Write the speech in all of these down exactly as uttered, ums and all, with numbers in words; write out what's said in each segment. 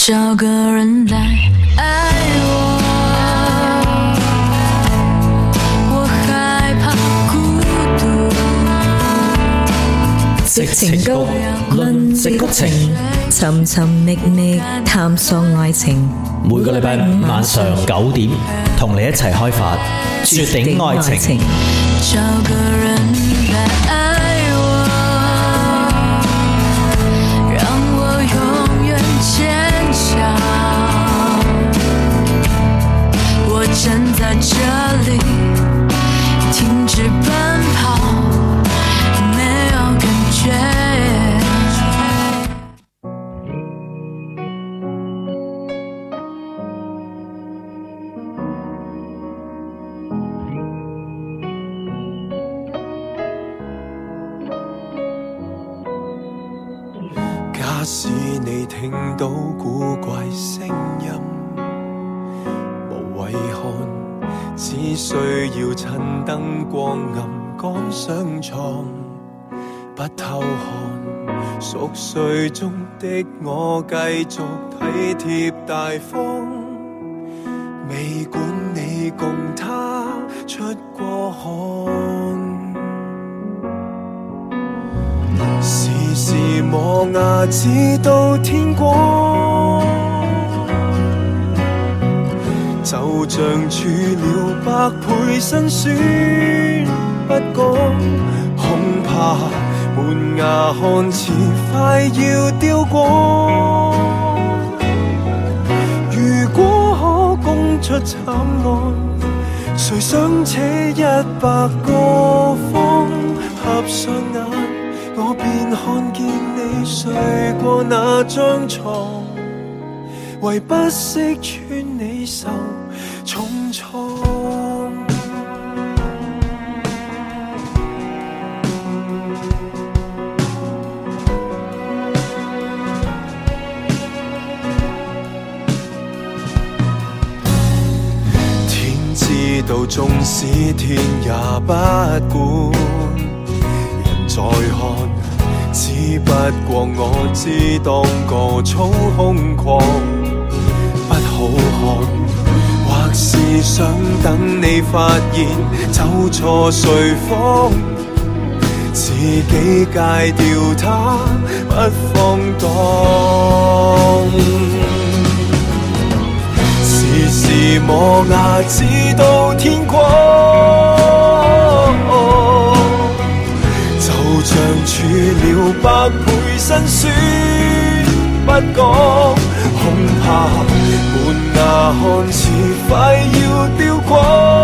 找个人来爱我，我害怕孤獨。 矽情谷，論矽谷情，尋尋覓覓探索愛情。 每個禮拜五晚上九點，同你一齊開發絕頂愛情。 找個人來愛我，讓我永遠堅強。我站在這裡，停止奔跑，沒有感覺。 假使你聽到古怪聲音，無謂看，只需要趁燈光暗趕上床，不偷看，熟睡中的我繼續體貼大方，未管你共他出過汗。時時磨牙直到天光，就像處了百倍辛酸不講，恐怕門牙看似快要掉光。如果可供出慘案，誰想這一百個方？合上眼我便看見你睡過那張床，唯不識穿你受重創。天知道，縱使天也不管，人在看。只不過我知當個操控狂，不好看，或是想等你發現走錯睡房，自己戒掉它，不放蕩。時時磨牙直到天光，像處了百倍辛酸不講，恐怕門牙看似快要掉光。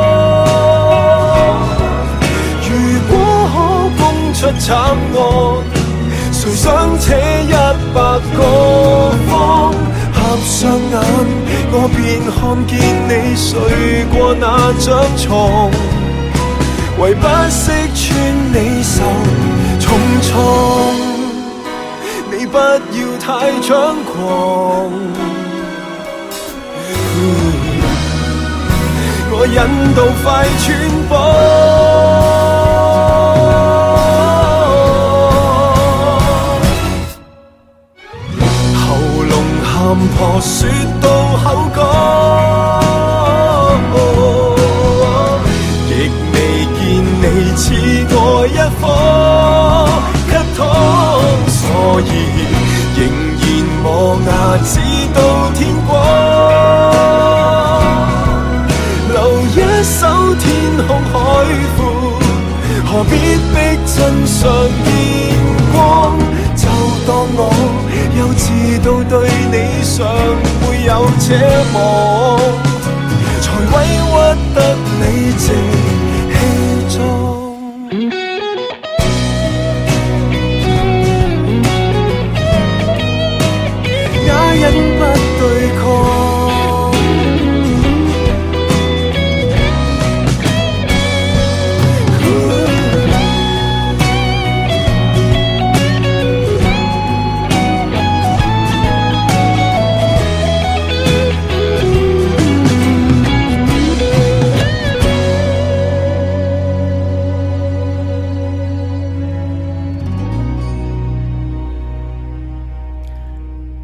如果可供出慘案，誰想這一百個方？合上眼我便看見你睡過那張床，唯不識穿你受重創，你不要太張狂，嗯、我忍到快穿幫，喉嚨喊破說到口乾，亦未見你似過一顆咳糖，所以仍然磨牙直到天光，留一手天空海闊，何必逼真相見光？就當我幼稚到對你尚會有這望，才委屈得理直氣壯。因不對抗，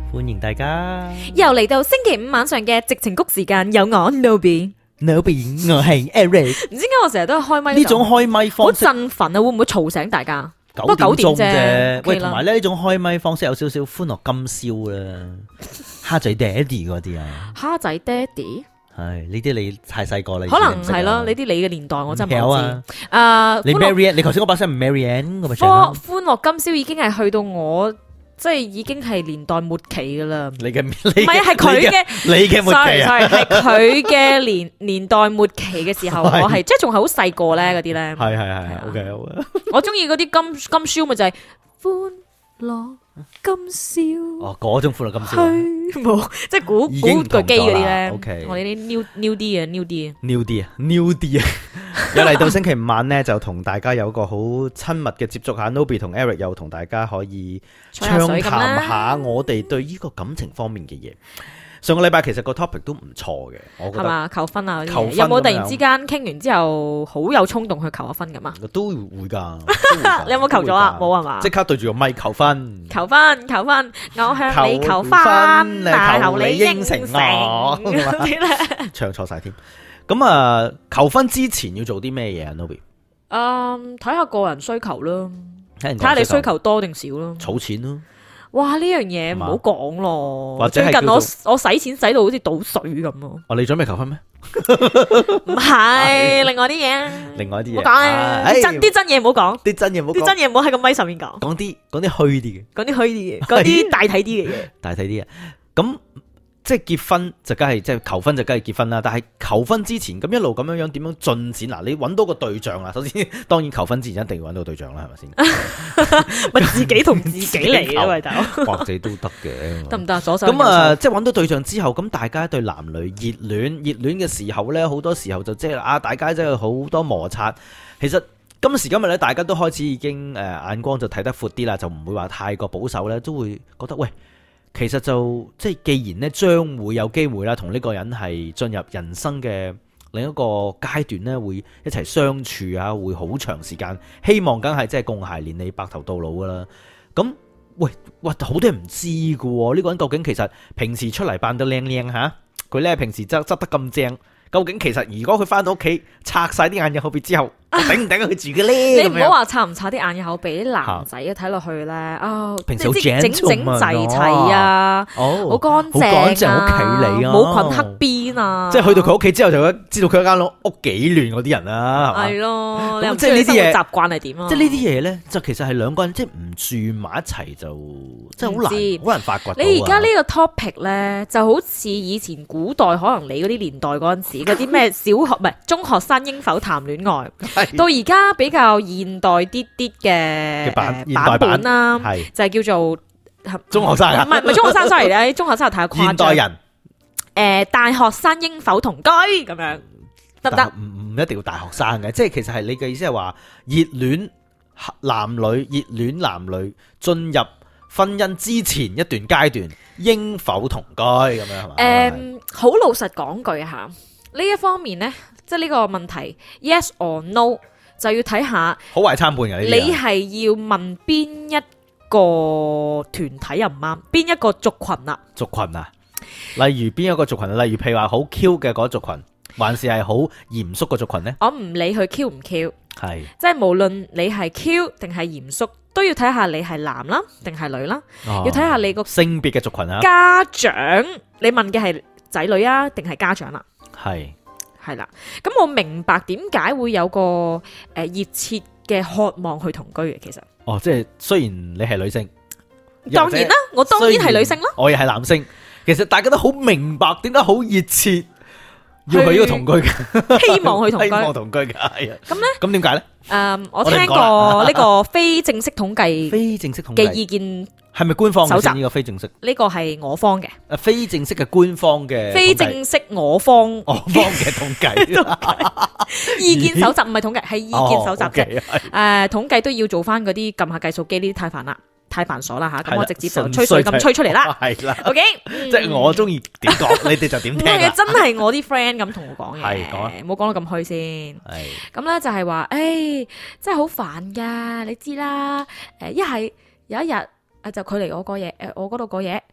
歡迎大家。 又嚟到星期五晚上嘅矽情谷時間，有我 Noby。 Noby，我係 Eric。 唔知點解我成日都係開咪呢種開咪好方式振奮啊！會唔會嘈醒大家？ 九點鐘啫。喂， OK 啦同埋咧呢種開咪方式有少少歡樂今宵啦，蝦仔爹哋嗰啲啊， 蝦仔爹哋， 係呢啲你太細個啦， 可能係咯，呢啲你嘅年代我真係唔知。 有啊， 誒， 你歡樂 Marianne，你頭先嗰把聲唔 Marianne 咁咪唱歡啦。 歡樂今宵已經係去到我，即係已經係年代末期噶啦。 你嘅唔唔係啊，係佢嘅， 你嘅末期 ，sorry 啊， sorry，係佢嘅年年代末期嘅時候，我係即係仲係好細個咧嗰啲咧。 係係係，OK 好啊。 我中意嗰啲金金宵咪就係歡樂今宵。 哦，嗰種歡樂今宵啊。 係冇，即係估已經唔同估句機嗰啲咗啦咧。 OK 我哋啲 new new 啲嘅 new 啲嘅。 New 啲啊，New 啲啊，又嚟到星期五晚咧，就同大家有個好親密嘅接觸下。Noby 同 Eric 又同大家可以吹下暢水咁啦談下我哋對呢個感情方面嘅嘢。上個禮拜其實個 topic 都唔錯嘅，我覺得係嘛？求婚啊嗰啲嘢， 求婚有冇突咁樣然之間傾完之後好有衝動去求下婚咁啊？ 都會㗎。都會㗎你有冇求咗啊？ 都會㗎冇係嘛？ 即刻對住個咪求婚。 求婚求婚，我向你求求婚， 婚但求你應求你應承承我嗰啲咧。 唱錯晒添。咁啊，求婚之前要做啲咩嘢啊 Noby？ 嗯，睇下個人需求咯， 睇睇下你需求多定少咯。 儲錢咯。 哇！呢樣嘢唔係嘛好講咯。 或者係最近我叫我使錢使到好似倒水咁咯。 哦，你準備求婚咩？ 唔係，另外啲嘢。 另外啲嘢唔好講啊！ 唉啲真啲真嘢唔好講， 啲真嘢唔好講啲真，嘢唔好喺個咪上面講， 講啲講啲虛啲嘅。 講啲虛啲嘅，講啲大體啲嘅嘢。 大體啲啊，咁即係結婚就梗係即係求婚就梗係結婚啦。但係求婚之前咁一路咁樣樣點樣進展嗱？你揾到個對象啦，首先當然求婚之前一定要揾到個對象啦，係咪先？ 咪自己同自己嚟啊，喂大佬， 或者都得嘅， 得唔得？左手咁啊，即係揾到對象之後，咁大家對男女熱戀熱戀嘅時候呢，好多時候就即係啊，大家真係好多摩擦。其實今時今日咧，大家都開始已經誒眼光就睇得闊啲啦，就唔會話太過保守咧，都會覺得喂。其實就即係，既然咧將會有機會啦，同呢個人係進入人生嘅另一個階段咧，會一齊相處啊，會好長時間。希望梗係即係共諧連理、白頭到老噶啦。咁喂喂，好多人唔知噶喎，呢個人究竟其實平時出嚟扮得靚靚吓，佢咧平時執執得咁正，究竟其實如果佢翻到屋企拆晒啲眼入後邊之後，頂唔頂佢住嘅咧？ 你唔好話擦唔擦啲眼耳口鼻，啲男仔啊睇落去咧，啊， 平時好即係整整 gentleman 齊齊啊， 哦， 好乾好乾淨淨啊， 好企理啊冇裙黑邊啊， 即係去到佢屋企之後，就知道佢間屋屋幾亂嗰啲人啦，係嘛？ 係咯， 咁你又唔即係呢啲嘢知佢生活習慣係點啊？ 即係呢啲嘢咧，就其實係兩個人即係唔住埋一齊就即係好難， 唔知好難發掘到啊。 你而家呢個 topic 咧，就好似以前古代可能你嗰啲年代嗰陣時嗰啲咩小學唔係中學生應否談戀愛， 係到而家比較現代啲啲嘅嘅版誒版現代版本啦， 係就係叫做中學生啊唔係唔係中學生，sorry 咧，中學生太誇張。 現代人誒大學生應否同居咁樣得唔但得？ 唔唔一定要大學生嘅，即係其實係你嘅意思係話熱戀男女熱戀男女進入婚姻之前一段階段應否同居咁樣係嘛？ 誒好老實講句嚇，呢一方面咧，即係呢個問題 yes or no 就要睇下好壞參半嘅呢啲你啊。 係要問邊一個團體又唔啱，邊一個族群啊？ 族群啊，例如邊一個族群啊？例如譬如話好 Q 嘅嗰族群，還是係好嚴肅嘅族群呢？ 我唔理佢 Q 唔 Q， 係即係無論你係 Q 定係嚴肅，都要睇下你係男啦定係女啦， 哦要睇下你個性別嘅族群啊， 家長，你問嘅係仔女啊定係家長啦？ 係係啦，咁我明白點解會有個誒熱切嘅渴望去同居嘅，其實哦，即係雖然你係女性， 當然啦，我當然係女性啦， 我亦係男性，其實大家都好明白點解好熱切要去呢個同居嘅， 希望去同居希望同居嘅，係啊。 咁咧， 咁點解咧？ 誒，我我哋唔講聽過呢個非正式統計非正式統嘅計意見， 係咪官方嘅搜集先？呢個非正式， 呢個係我方嘅， 誒非正式嘅官方嘅非統計正式我方我方嘅統計意見搜集，唔係統計，係意見搜集哦啫。 ，OK，係誒，統計都要做翻嗰啲撳下計數機，呢啲太煩啦，太繁瑣啦吓，咁係啦我直接就純吹水咁粹吹出嚟啦。 係啦， OK， 即係我中意點講，你哋就點唔聽啦。 係嘅，真係我啲 friend 咁同我講嘅， 係講啊唔好講到咁虛先。 係咁咧就係話，誒，真係好煩噶，你知啦。誒，一係有一日誒就佢嚟我個嘢，誒我嗰度個嘢，一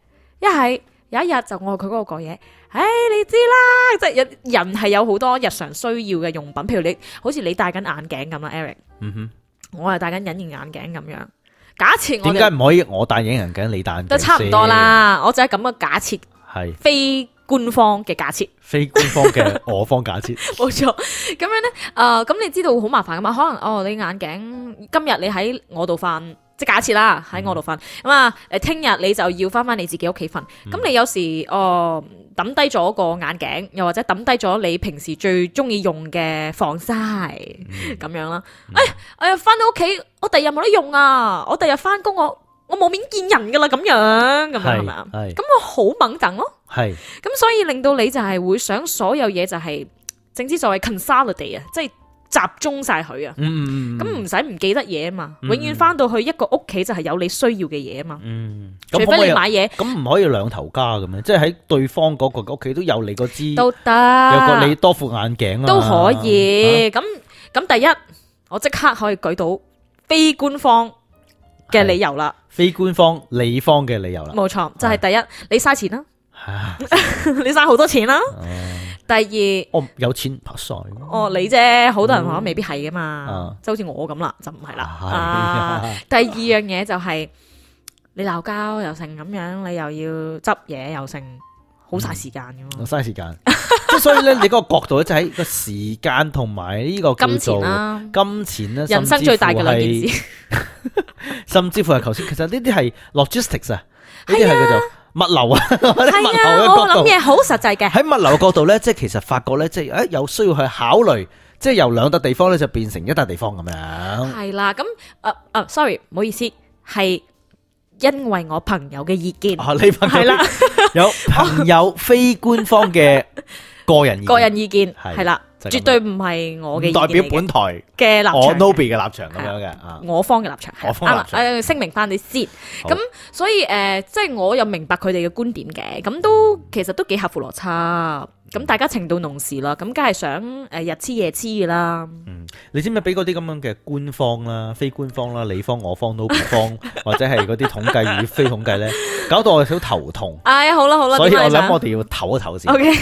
一係有一日就我佢嗰個講嘢，唉，你知啦，即係人人係有好多日常需要嘅用品，譬如你好似你戴緊眼鏡咁啦 ，Eric， 嗯哼， 我係戴緊隱形眼鏡咁樣。假設我點解唔可以我戴隱形眼鏡，你戴眼鏡都差唔多啦？我就係咁嘅假設， 係非官方嘅假設， 非官方嘅我方假設， 冇錯。咁樣咧，誒、呃，咁你知道好麻煩噶嘛？可能哦，你眼鏡今日你喺我度瞓。即假設啦，喺我度瞓咁啊！誒，聽日你就要翻翻你自己屋企瞓。咁、嗯、你有時哦抌低咗個眼鏡，又或者抌低咗你平時最中意用嘅防曬咁樣啦。嗯、哎，我又翻到屋企，我第日冇得用啊！我第日翻工，我我冇面見人噶啦，咁樣咁樣係咪啊？咁我好掹憎咯。係咁，所以令到你就係會想所有嘢就係正之所謂 consolidate 啊，即係。集中晒佢啊，咁唔使唔記得嘢啊嘛，嗯、永遠翻到去一個屋企就係有你需要嘅嘢啊嘛，嗯、除非你買嘢， 咁唔可以兩頭家嘅咩？即係喺對方嗰個屋企都有你嗰支， 都得， 有個你多副眼鏡啊， 都可以。咁咁、啊、第一，我即刻可以舉到非官方嘅理由啦， 非官方理方嘅理由啦， 冇錯，就係、是、第一，你嘥錢啦，你嘥好多錢啦。第二， 我有錢拍晒。 哦，你啫，好多人話未必係噶嘛，即係好似我咁啦，就唔係啦。啊，第二樣嘢就係你鬧交又成咁樣，你又要執嘢又成，好嘥時間噶嘛。嘥時間， 即係所以咧，你嗰個角度咧就喺個時間同埋呢個金錢啦， 金錢咧， 人生最大嘅兩件事， 甚至乎係頭先，其實呢啲係 logistics 啊，呢啲係叫做。物流啊，係啊，我諗嘢好實際嘅。 喺物流嘅角度咧，即係其實發覺咧，即係誒有需要去考慮，即係由兩笪地方咧就變成一笪地方咁樣。 係啦，咁誒誒，sorry，唔好意思，係因為我朋友嘅意見。 啊，你朋友係啦，有朋友非官方嘅個人意見個人意見係啦。絕對唔係我嘅意見， 代表本台嘅立場， 我 Nobby 嘅立場咁樣嘅， 我方嘅立場， 我方嘅立場， 誒聲明翻你先。咁所以誒，即係我又明白佢哋嘅觀點嘅，咁都其實都幾合乎邏輯。咁大家情到濃時啦，咁梗係想誒日黐夜黐嘅啦。 嗯，你知唔知俾嗰啲咁樣嘅官方啦、非官方啦、你方、我方、Nobby 方，或者係嗰啲統計與非統計咧，搞到我有少頭痛。 哎呀，好啦好啦， 所以我諗我哋要唞一唞先。 OK。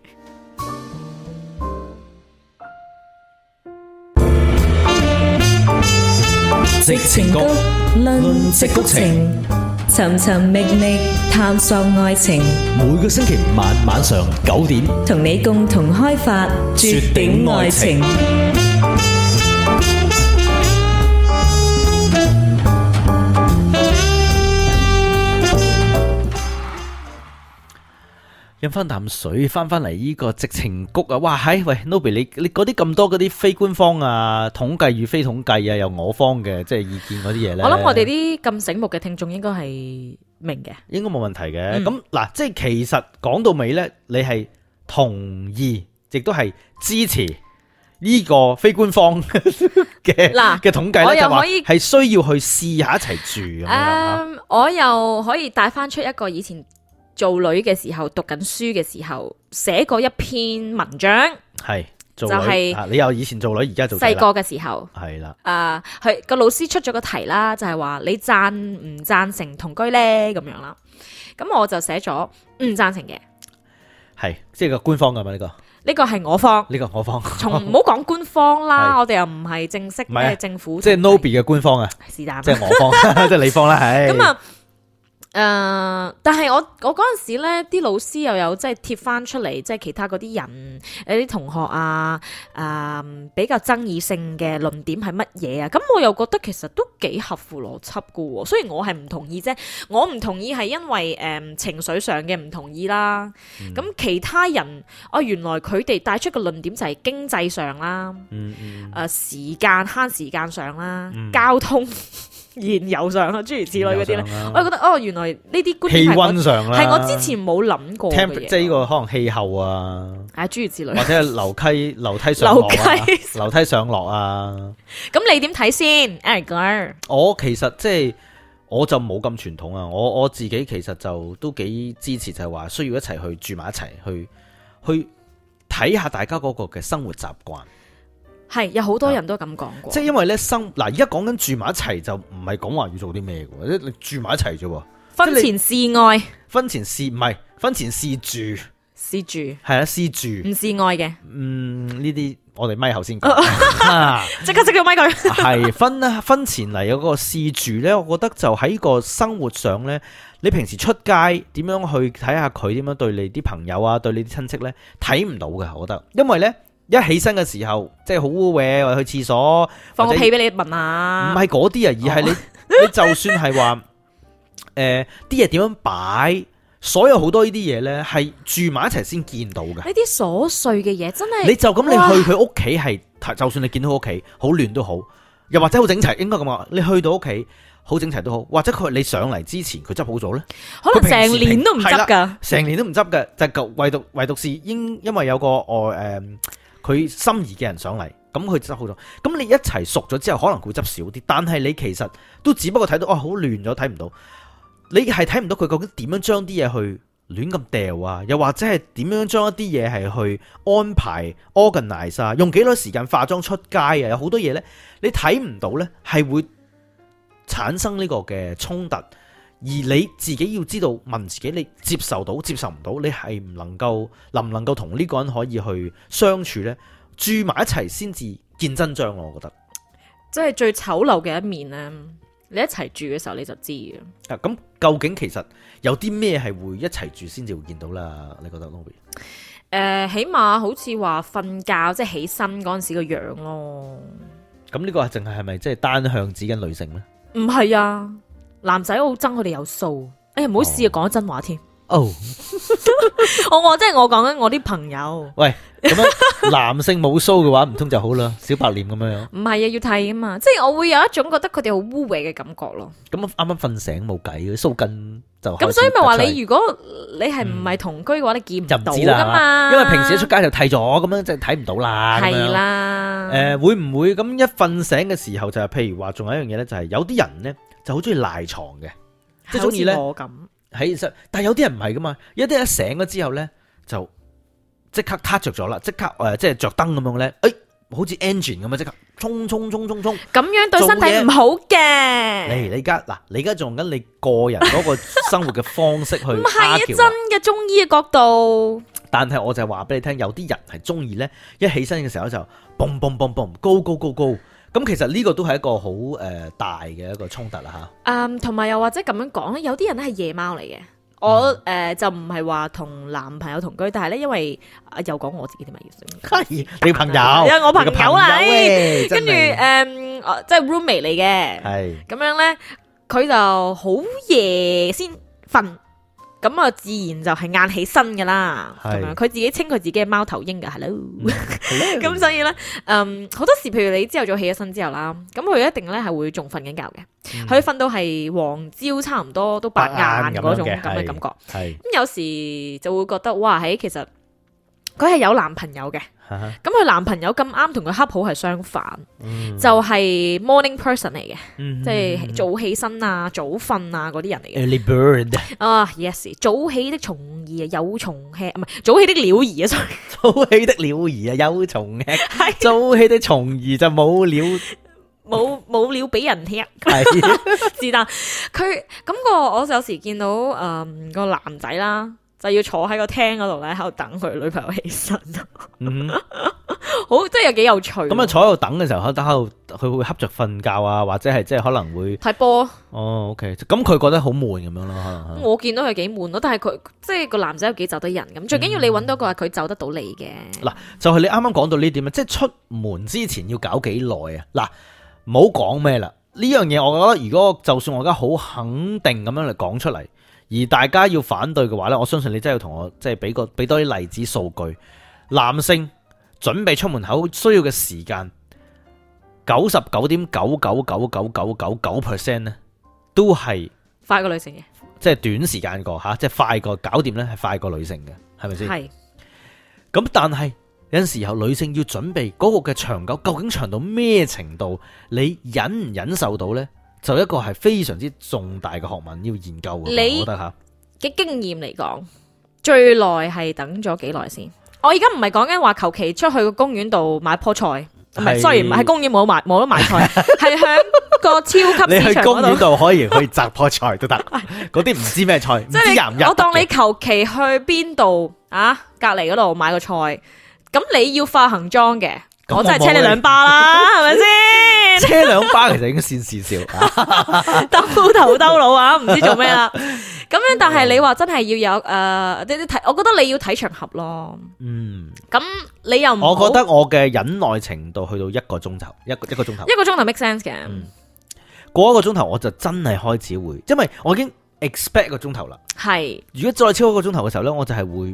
矽情谷論矽谷情， 尋尋覓覓探索愛情。 每個星期五晚晚上九點， 同你共同開發絕頂愛情。 飲翻啖水，翻翻嚟呢個矽情谷啊！哇，係喂 Nobby，你你嗰啲咁多嗰啲非官方啊、統計與非統計啊，有我方嘅即係意見嗰啲嘢咧。 我諗我哋啲咁醒目嘅聽眾應該係明嘅， 應該冇問題嘅。咁嗱、嗯，即係其實講到尾咧，你係同意，亦都係支持呢個非官方嘅嗱嘅統計咧，就話係需要去試下一齊住咁樣、 嗯。我又可以帶翻出一個以前做女嘅時候，讀緊書嘅時候寫過一篇文章，係就係、是、你又以前做女，而家做細個嘅時候係啦。 啊，佢個老師出咗個題啦，就係、是、話你贊唔贊成同居咧咁樣啦。咁我就寫咗唔贊成嘅， 係即係個官方噶嘛呢個？ 呢個係我方， 呢、這個我方， 從唔好講官方啦，我哋又唔係正式嘅政府， 即係 Nobby 嘅官方啊， 是但， 即係我方，即係你方啦，係咁啊。 誒、呃，但係我我嗰陣時咧，啲老師又有即係貼翻出嚟，即係其他嗰啲人，誒啲同學啊，誒、呃、比較爭議性嘅論點係乜嘢啊？咁我又覺得其實都幾合乎邏輯噶，雖然我係唔同意啫，我唔同意係因為誒、呃、情緒上嘅唔同意啦。咁、嗯、其他人，哦原來佢哋帶出嘅論點就係經濟上啦，誒、嗯嗯呃、時間慳時間上啦，嗯、交通。燃油上啊，諸如此類嗰啲咧，我覺得哦，原來呢啲觀點氣溫上啦， 係我之前冇諗過嘅嘢， 即係呢個可能氣候啊， 啊諸如此類， 或者係樓梯樓梯上落啊，樓梯上落啊。咁你點睇先 Eric？ 我其實即係我就冇咁傳統啊，我我自己其實就都幾支持，就係話需要一齊去住埋一齊，去去睇下大家嗰個嘅生活習慣。 係有好多人都咁講過， 即係因為咧生嗱，而家講緊住埋一齊就唔係講話要做啲咩嘅，你住埋一齊啫， 婚前試愛， 婚前試唔係婚前試住， 試住係啦試住， 唔試愛嘅。 嗯呢啲我哋咪後先講， 即刻即刻咪佢。 係婚啦，婚前嚟有個試住咧，我覺得就喺個生活上咧，你平時出街點樣去睇下佢點樣對你啲朋友啊，對你啲親戚咧，睇唔到嘅，我覺得，因為咧一起身嘅時候，即係好污穢，或者去廁所放個屁俾你聞下。 唔係嗰啲啊，而係你你就算係話誒啲嘢點樣擺。所有好多呢啲嘢呢，係住埋一齊先見到嘅。 呢啲瑣碎嘅嘢真係， 你就咁你去佢屋企係，就算你見到佢屋企好亂都好，又或者好整齊，應該咁話。你去到屋企好整齊都好，或者佢你上嚟之前佢執好咗呢， 可能成年都唔執噶， 成年都唔執嘅，就係唯獨唯獨是因因為有個我誒佢心儀嘅人上嚟，咁佢執好咗。咁你一齊熟咗之後，可能會執少啲，但係你其實都只不過睇到哦好亂咗，睇唔到。你係睇唔到佢究竟點樣將啲嘢去亂咁掉啊，又或者係點樣將一啲嘢係去安排 organize 啊，用幾多時間化妝出街啊，有好多嘢呢，你睇唔到呢，係會產生呢個嘅衝突，而你自己要知道問自己，你接受到接受唔到，你係唔能夠能唔能夠同呢個人可以去相處呢？住埋一齊先至見真章咯，我覺得。 即係最醜陋嘅一面呢。你一齊住嘅時候你就知嘅。 啊，咁究竟其實有啲咩係會一齊住先至會見到啦？你覺得 Nobby？ 誒、呃，起碼好似話瞓覺即係起身嗰陣時個樣咯。 咁呢個係淨係係咪即係單向指緊女性咧？ 唔係啊，男仔好憎佢哋有鬚。哎呀，唔好試啊，講真話添。 哦， 我我即係我講緊我啲朋友。 喂，咁樣男性冇鬚嘅話，唔通就好啦，小白臉咁樣樣。 唔係啊，要剃啊嘛，即係我會有一種覺得佢哋好污穢嘅感覺咯。 咁啱啱瞓醒冇計，鬚根就咁，所以咪話你如果你係唔係同居嘅話，嗯、你見唔到噶嘛？ 因為平時一出街就剃咗，咁樣就睇唔到啦。 係啦。誒、 呃，會唔會咁一瞓醒嘅時候就係、是，譬如話仲有一樣嘢咧，就係有啲人咧就好中意賴床嘅，即係中意咧。我咁。係，實但係有啲人唔係噶嘛，有啲人一醒咗之後咧，就即刻撻着咗啦，即刻誒、呃，即係着燈咁樣咧，誒、哎，好似 engine 咁樣，即刻衝衝衝衝衝，咁樣對身體唔好嘅。 嚟，你而家嗱，你而家用緊你個人嗰個生活嘅方式去，唔係啊，真嘅中醫嘅角度。 但係我就係話俾你聽，有啲人係中意咧，一起身嘅時候就嘣嘣嘣嘣，高高高高。咁其實呢個都係一個好誒大嘅一個衝突啦吓。嗯， 同埋又或者咁樣講咧，有啲人咧係夜貓嚟嘅。我誒、呃、就唔係話同男朋友同居，但係咧因為啊又講我自己啲咪要算，你朋友， 因為我朋友嚟，跟住誒、 嗯、 即係 roommate 嚟嘅，係咁樣咧，佢就好夜先瞓。咁啊，自然就係晏起身噶啦，咁樣佢自己稱佢自己係貓頭鷹噶，hello，咁所以咧，嗯，好多時，譬如你朝頭早起咗身之後啦，咁佢一定咧係會仲瞓緊覺嘅，佢瞓、嗯、到係黃朝差唔多都白晏嗰種咁嘅感覺，係咁有時就會覺得哇，喺其實佢係有男朋友嘅。咁佢男朋友咁啱同佢恰好係相反，嗯、就係 morning person 嚟嘅，嗯、即係早起身啊、早瞓啊嗰啲人嚟嘅。Early bird 啊、uh, ，yes， 早起的蟲兒啊，有蟲吃，唔係早起的鳥兒啊，sorry， 早起的鳥兒啊，有蟲吃，早起的蟲兒就冇鳥， 冇冇鳥俾人吃，是但佢咁個，我有時見到誒、嗯、個男仔啦。就要坐喺個廳嗰度咧，喺度等佢女朋友起身。嗯，好，即係有幾有趣。咁啊，坐喺度等嘅時候，喺度佢會瞌着瞓覺啊，或者係即係可能會睇波。哦 ，OK，咁佢覺得好悶咁樣咯，可能。我見到佢幾悶咯，但係佢即係個男仔有幾就得人咁，最緊要你揾到個係佢就得到你嘅。嗱、嗯，就係、是、你啱啱講到呢點啊，即係出門之前要搞幾耐啊？嗱，唔好講咩啦，呢樣嘢我覺得，如果就算我而家好肯定咁樣嚟講出嚟。而大家要反對嘅話呢，我相信你真係要同我即係俾個俾多啲例子數據。男性準備出門口需要嘅時間，九十九點九九九九九九九 percent 呢，都係快過女性嘅，即係短時間過吓，即係快過搞掂呢，係快過女性嘅，係咪先？係。咁但係有陣時候女性要準備嗰個嘅長久，究竟長到咩程度？你忍唔忍受到呢？就一個係非常之重大嘅學問要研究嘅，我覺得吓嘅經驗嚟講，最耐係等咗幾耐先？我而家唔係講緊話求其出去個公園度買棵菜， 唔係，sorry，唔係喺公園冇得賣冇得賣菜，係響個超級市場你去公園嗰度。 度可以去摘棵菜都得，嗰啲唔知咩菜，唔即係知入唔入得嘅。 我當你求其去邊度啊，隔離嗰度買個菜，咁你要化行裝嘅， 咁我真係我冇車你兩巴啦，係咪先？ 車兩巴其實已經算事少。 兜頭兜腦啊，唔知做咩啦。咁樣，但係你話真係要有誒，你你睇，我覺得你要睇場合咯。 嗯， 咁你又唔好， 我覺得我嘅忍耐程度去到一個鐘頭，一個一個鐘頭， 一個鐘頭 make sense 嘅。 過一個鐘頭我就真係開始會，因為我已經 expect 一個鐘頭啦。 係， 如果再超過一個鐘頭嘅時候咧，我就係會，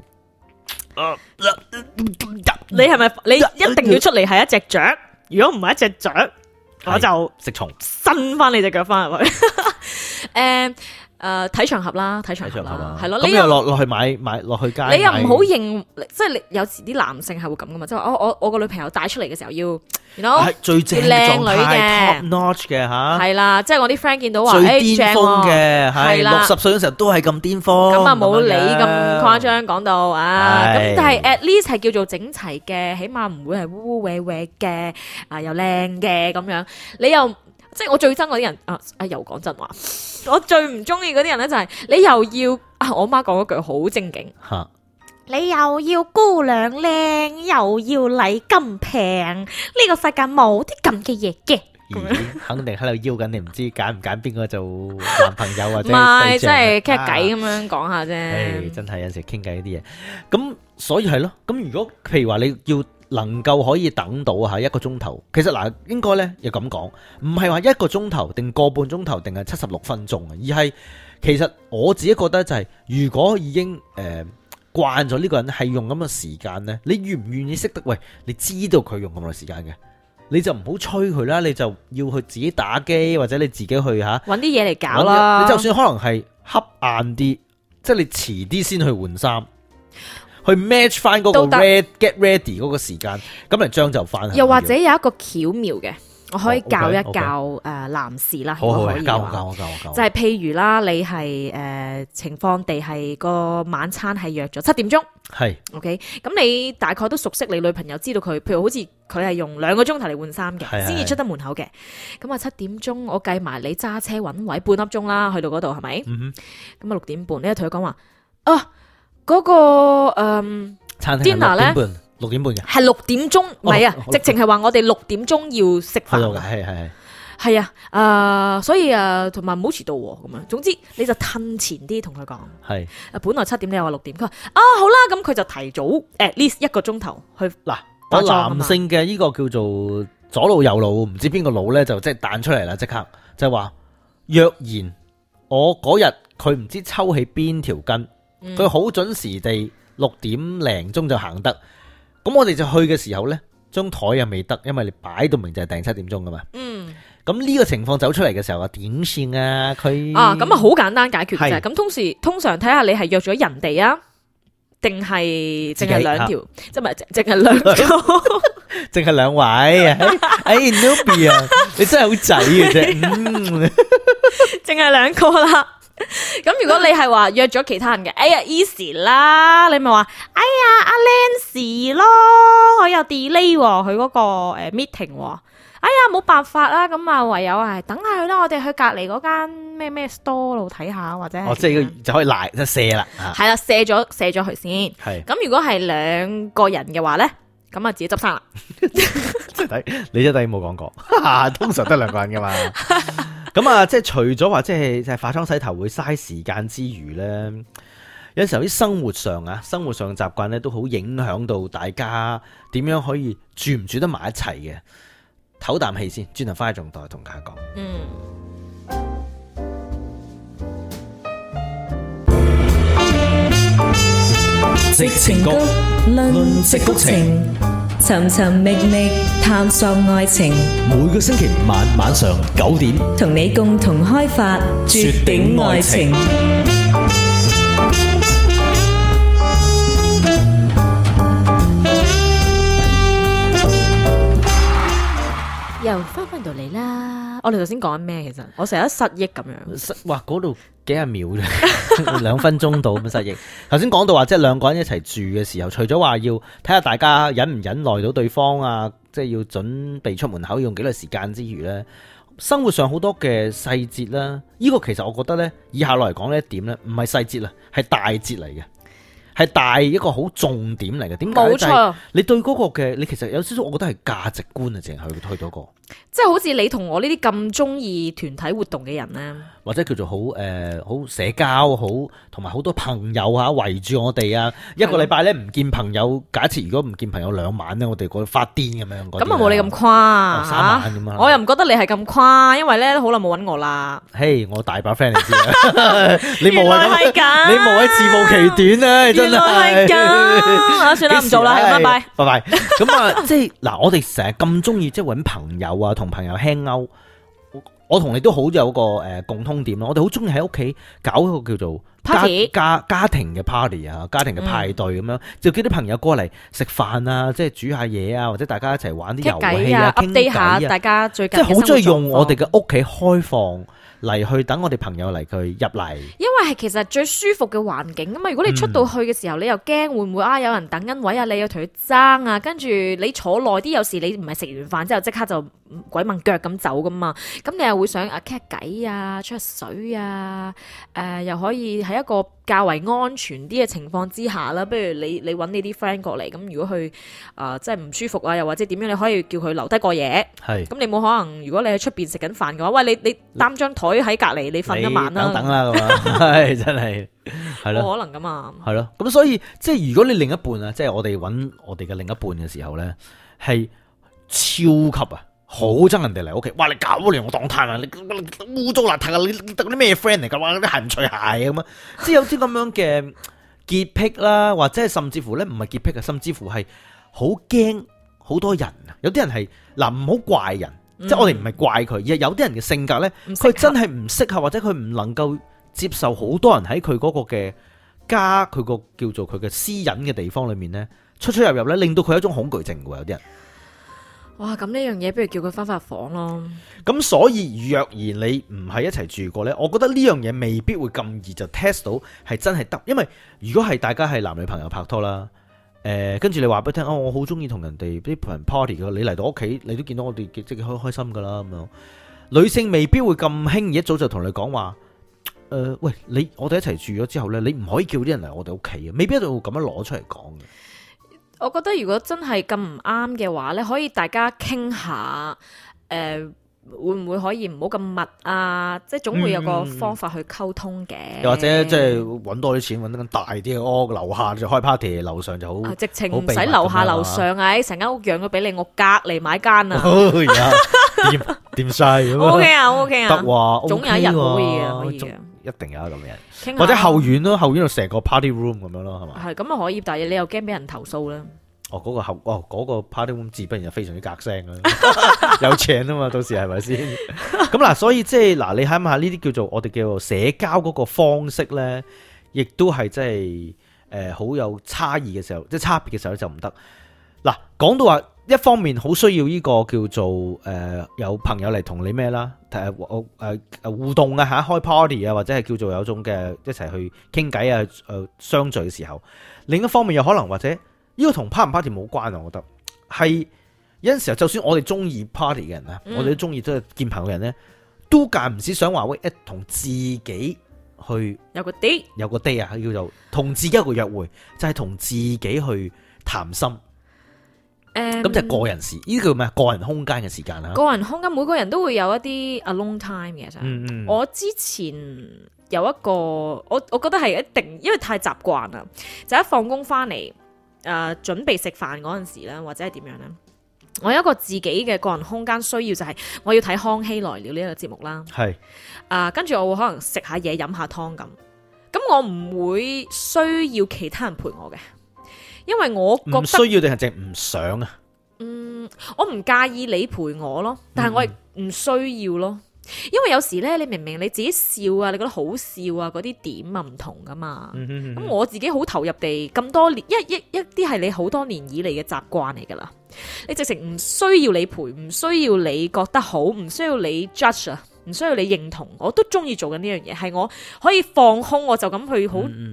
你係咪你一定要出嚟係一隻雀？如果唔係一隻雀，我就食蟲。 伸翻你隻腳翻入去。誒誒，睇場合啦，睇場合啦，係咯。 咁你又落落去買買落去街， 你又唔好認，即係你有時啲男性係會咁噶嘛，即係我我我個女朋友帶出嚟嘅時候要，you know 係最正嘅狀靚女態嘅 ，top notch 嘅吓， 係啦，即係我啲 friend 見到話最誒正巔峰喎， 嘅，係係啦六十歲嘅時候都係咁巔峰。 咁啊冇你樣嘅咁誇張講到啊， 係咁但係 at least 係叫做整齊嘅，起碼唔會係污污穢穢嘅，啊又靚嘅咁樣，你又。即係我最憎嗰啲人啊！啊又講真話，我最唔中意嗰啲人咧就係你又要啊！我媽講嗰句好正經， 吓， 你又要姑娘靚，又要禮金平，呢個世界冇啲咁嘅嘢嘅。 咦肯定喺度邀緊你，唔知揀唔揀邊個做男朋友或者唔係，即對象係傾下啊偈咁樣講下唉， 啫。 真係有時傾偈呢啲嘢，咁所以係咯。咁如果譬如話你要能夠可以等到吓一個鐘頭，其實嗱應該咧要咁講，唔係話一個鐘頭定個半鐘頭定係七十六分鐘啊，而係其實我自己覺得就係、是、如果已經誒慣咗呢個人係用咁嘅時間咧，你願唔願意識得喂？你知道佢用咁耐時間嘅，你就唔好催佢啦，你就要去自己打機或者你自己去吓搵啲嘢嚟搞啦。 你就算可能係瞌晏啲，即係你遲啲先去換衫。去 match 翻嗰個 red get ready 嗰個時間，咁嚟將就翻。 又或者有一個巧妙嘅，我可以哦教一 OK，OK 教誒男士啦， 好好可以嘅話教我教我教我教我。 就係譬如啦，你係誒情況地係個晚餐係約咗七點鐘係 ，OK，咁你大概都熟悉你女朋友，知道佢，譬如好似佢係用兩個鐘頭嚟換衫嘅， 係係先至出得門口嘅。咁啊七點鐘，我計埋你揸車揾位半粒鐘啦，去到嗰度係咪？ 嗯哼， 咁啊六點半，你就同佢講話啊，嗰個誒。 餐廳係 dinner 咧六點半，六點半嘅， 係六點鐘，唔係啊哦， 直情係話我哋六點鐘要食去到嘅， 飯， 係係係。 係啊，誒，所以誒，同埋唔好遲到喎，咁樣。總之你就褪前啲同佢講， 係誒，本來七點你又話六點，佢話啊好啦，咁佢就提早 at least 一個鐘頭去嗱，我化妝啊嘛男性嘅呢個叫做左腦右腦，唔知邊個腦咧就即係彈出嚟啦，即刻就係話，若然我嗰日佢唔知抽起邊條筋，佢好準時地六點零鐘就行得，咁我哋就去嘅時候咧，張台又未得，因為你擺到明就係訂七點鐘噶嘛。 嗯咁呢個情況走出嚟嘅時候啊，點算啊？佢啊，咁啊好簡單解決嘅啫。 係咁通時通常睇下你係約咗人哋啊，定係淨係兩條，即係唔係淨淨係兩個。 淨係兩位啊！哎 Nobby 啊，你真係好仔嘅啫，嗯， 淨係兩個啦。咁如果你係話約咗其他人嘅，哎呀 easy 啦，你咪話，哎呀阿 Lance 咯，我有 delay 喎，佢嗰個誒 meeting 喎，哎呀冇辦法啦，咁啊唯有係等下佢啦，我哋去隔籬嗰間咩咩 store 度睇下，或者係哦，即係就可以賴就射啦，啊， 係啦，卸咗卸咗佢先。 係， 咁如果係兩個人嘅話咧，咁啊自己執生啦。 即係睇你真係冇講過，通常都係兩個人噶嘛。咁啊，即係除咗話即係即係化妝洗頭會嘥時間之餘咧，有時候啲生活上啊，生活上嘅習慣咧都好影響到大家點樣可以住唔住得埋一齊嘅。唞啖氣先，轉頭翻去仲再同大家講。 嗯。 矽情谷，論矽谷情， 尋尋覓覓探索愛情， 每個星期五晚晚上九點， 同你共同開發絕頂愛情。 又翻返到嚟啦！我哋頭先講緊咩？其實我成日都失憶咁樣。 哇，嗰度幾廿秒啫，兩分鐘到咁失憶。頭先講到話，即係兩個人一齊住嘅時候，除咗話要睇下大家忍唔忍耐到對方啊， 即係要準備出門口用幾耐時間之餘呢，生活上好多嘅細節啦，呢、呢個其實我覺得呢，以下落嚟講呢一點呢，唔係細節啦，係大節嚟嘅。係大一個好重點嚟嘅，點解？冇錯，你對嗰個嘅，你其實有少少，我覺得係價值觀啊，淨係去去到個， 即係好似你同我呢啲咁中意團體活動嘅人咧， 或者叫做好誒好社交好，同埋好多朋友啊圍住我哋啊，一個禮拜咧唔見朋友，假設如果唔見朋友兩晚咧，我哋覺得發癲咁樣。咁啊冇你咁誇啊， 三晚咁啊，我又唔覺得你係咁誇，因為咧好耐冇揾我啦。 嘿，我大把 friend 你知啊，你無謂咁，你無謂自暴其短啊！原來係咁，算啦，唔做啦，拜拜，拜拜。咁啊，即係嗱，我哋成日咁中意即係搵朋友啊，同朋友 hang out。我同你都好有個誒共通點咯，我哋好中意喺屋企搞一個叫做 party 家家庭嘅 party 啊，家庭嘅派對咁樣，就叫啲朋友過嚟食飯啊，即係煮下嘢啊，或者大家一齊玩啲遊戲啊，傾偈啊， 大家最近即係好中意用我哋嘅屋企開放嚟去等我哋朋友嚟佢入嚟， 因為係其實最舒服嘅環境啊嘛。如果你出到去嘅時候，嗯、你又驚會唔會啊有人等緊位啊，你又同佢爭啊，跟住你坐耐啲，有時你唔係食完飯之後即刻就鬼問腳咁走噶嘛。咁你又會想啊傾偈啊，吹下水啊，誒、呃、又可以喺一個較為安全啲嘅情況之下啦。不如你你揾你啲 friend 過嚟，咁如果佢啊即係唔舒服啊，又或者點樣，你可以叫佢留低過夜。係咁你冇可能，如果你喺出邊食緊飯嘅話，喂你你擔張台喺隔離，你瞓一晚啦。 等等啦，咁啊，係真係係咯， 冇可能噶嘛。 係咯，咁所以即係如果你另一半啊，即係我哋揾我哋嘅另一半嘅時候咧，係超級啊！好憎人哋嚟屋企，哇！你搞我連我當攤啊！你污糟邋遢啊！你得啲咩 friend 嚟㗎？哇！啲鞋唔除鞋咁啊！即係有啲咁樣嘅潔癖啦，或者係甚至乎咧唔係潔癖啊，甚至乎係好驚好多人啊！有啲人係嗱唔好怪人，嗯、即係我哋唔係怪佢，而係有啲人嘅性格咧，佢真係唔適合，或者佢唔能夠接受好多人喺佢嗰個嘅家，佢個叫做佢嘅私隱嘅地方裏面咧，出出入入咧，令到佢有一種恐懼症㗎。有啲人。 哇！咁呢樣嘢，不如叫佢翻返房咯。 咁所以若然你唔係一齊住過呢，我覺得呢樣嘢未必會咁易就 test 到係真係得。因為如果係大家係男女朋友拍拖啦，誒、呃，跟住你話俾佢聽，哦，我好中意同人哋啲人 party 噶，你嚟到屋企，你都見到我哋即係開開心噶啦咁樣。女性未必會咁輕易一早就同你講話，誒、呃，喂，你我哋一齊住咗之後呢，你唔可以叫啲人嚟我哋屋企嘅，未必一定會咁樣攞出嚟講嘅。 我覺得如果真係咁唔啱嘅話咧，可以大家傾下，誒、呃，會唔會可以唔好咁密啊？即係總會有個方法去溝通嘅。又、嗯、或者即係搵多啲錢，搵得更大啲嘅屋，樓下就開 party， 樓上就好、啊。直情唔使樓下樓上啊！成間屋讓咗俾你，我隔籬買間啊！掂掂晒咁 O K 啊 ，O K 啊，得話，總有一日可以嘅，可以嘅。一定有咁嘅人，或者後院咯，後院度成個 party room 咁樣咯，係嘛？係咁啊，可以，但係你又驚俾人投訴啦。哦，嗰、嗰個後哦、嗰個 party room 自不然就非常之隔聲啦，有請啊嘛，到時係咪先？咁嗱，所以即係嗱，你睇下呢啲叫做我哋叫做社交嗰個方式咧，亦都係即係誒好有差異嘅時候，即係差別嘅時候咧就唔得。嗱，講到話。一方面好需要呢個叫做誒、呃、有朋友嚟同你咩啦，誒誒誒互動啊吓，開 party 啊，或者係叫做有種嘅一齊去傾偈啊，誒、呃、相聚嘅時候。另一方面又可能或者呢個同 party 唔 party 冇關啊，我覺得係有陣時候就算我哋中意 party 嘅人啊、嗯，我哋都中意即係見朋友嘅人咧，都間唔時想話喂一同自己去有個 day 有個 day 啊，叫做同自己一個約會，就係、是、同自己去談心。咁、um, 就係個人時，呢個叫咩？個人空間嘅時間啦。個人空間，每個人都會有一啲 alone time 嘅。其實、嗯嗯，我之前有一個，我我覺得係一定，因為太習慣啦。就一放工翻嚟，誒、呃，準備食飯嗰陣時啦，或者係點樣咧？我有一個自己嘅個人空間需要，就係我要睇康熙來了呢一個節目啦。係啊，跟、呃、住我會可能食下嘢，飲下湯咁。咁我唔會需要其他人陪我嘅。因為我覺得唔需要定係淨唔想啊？嗯，我唔介意你陪我咯，但係我係唔需要咯。因為有時咧，你明明你自己笑啊，你覺得好笑啊，嗰啲點啊唔同噶嘛。咁、嗯嗯、我自己好投入地咁多年，一一一啲係你好多年以嚟嘅習慣嚟噶啦。你直情唔需要你陪，唔需要你覺得好，唔需要你 judge 啊，唔需要你認同，我都中意做緊呢樣嘢，係我可以放空，我就咁去好。嗯嗯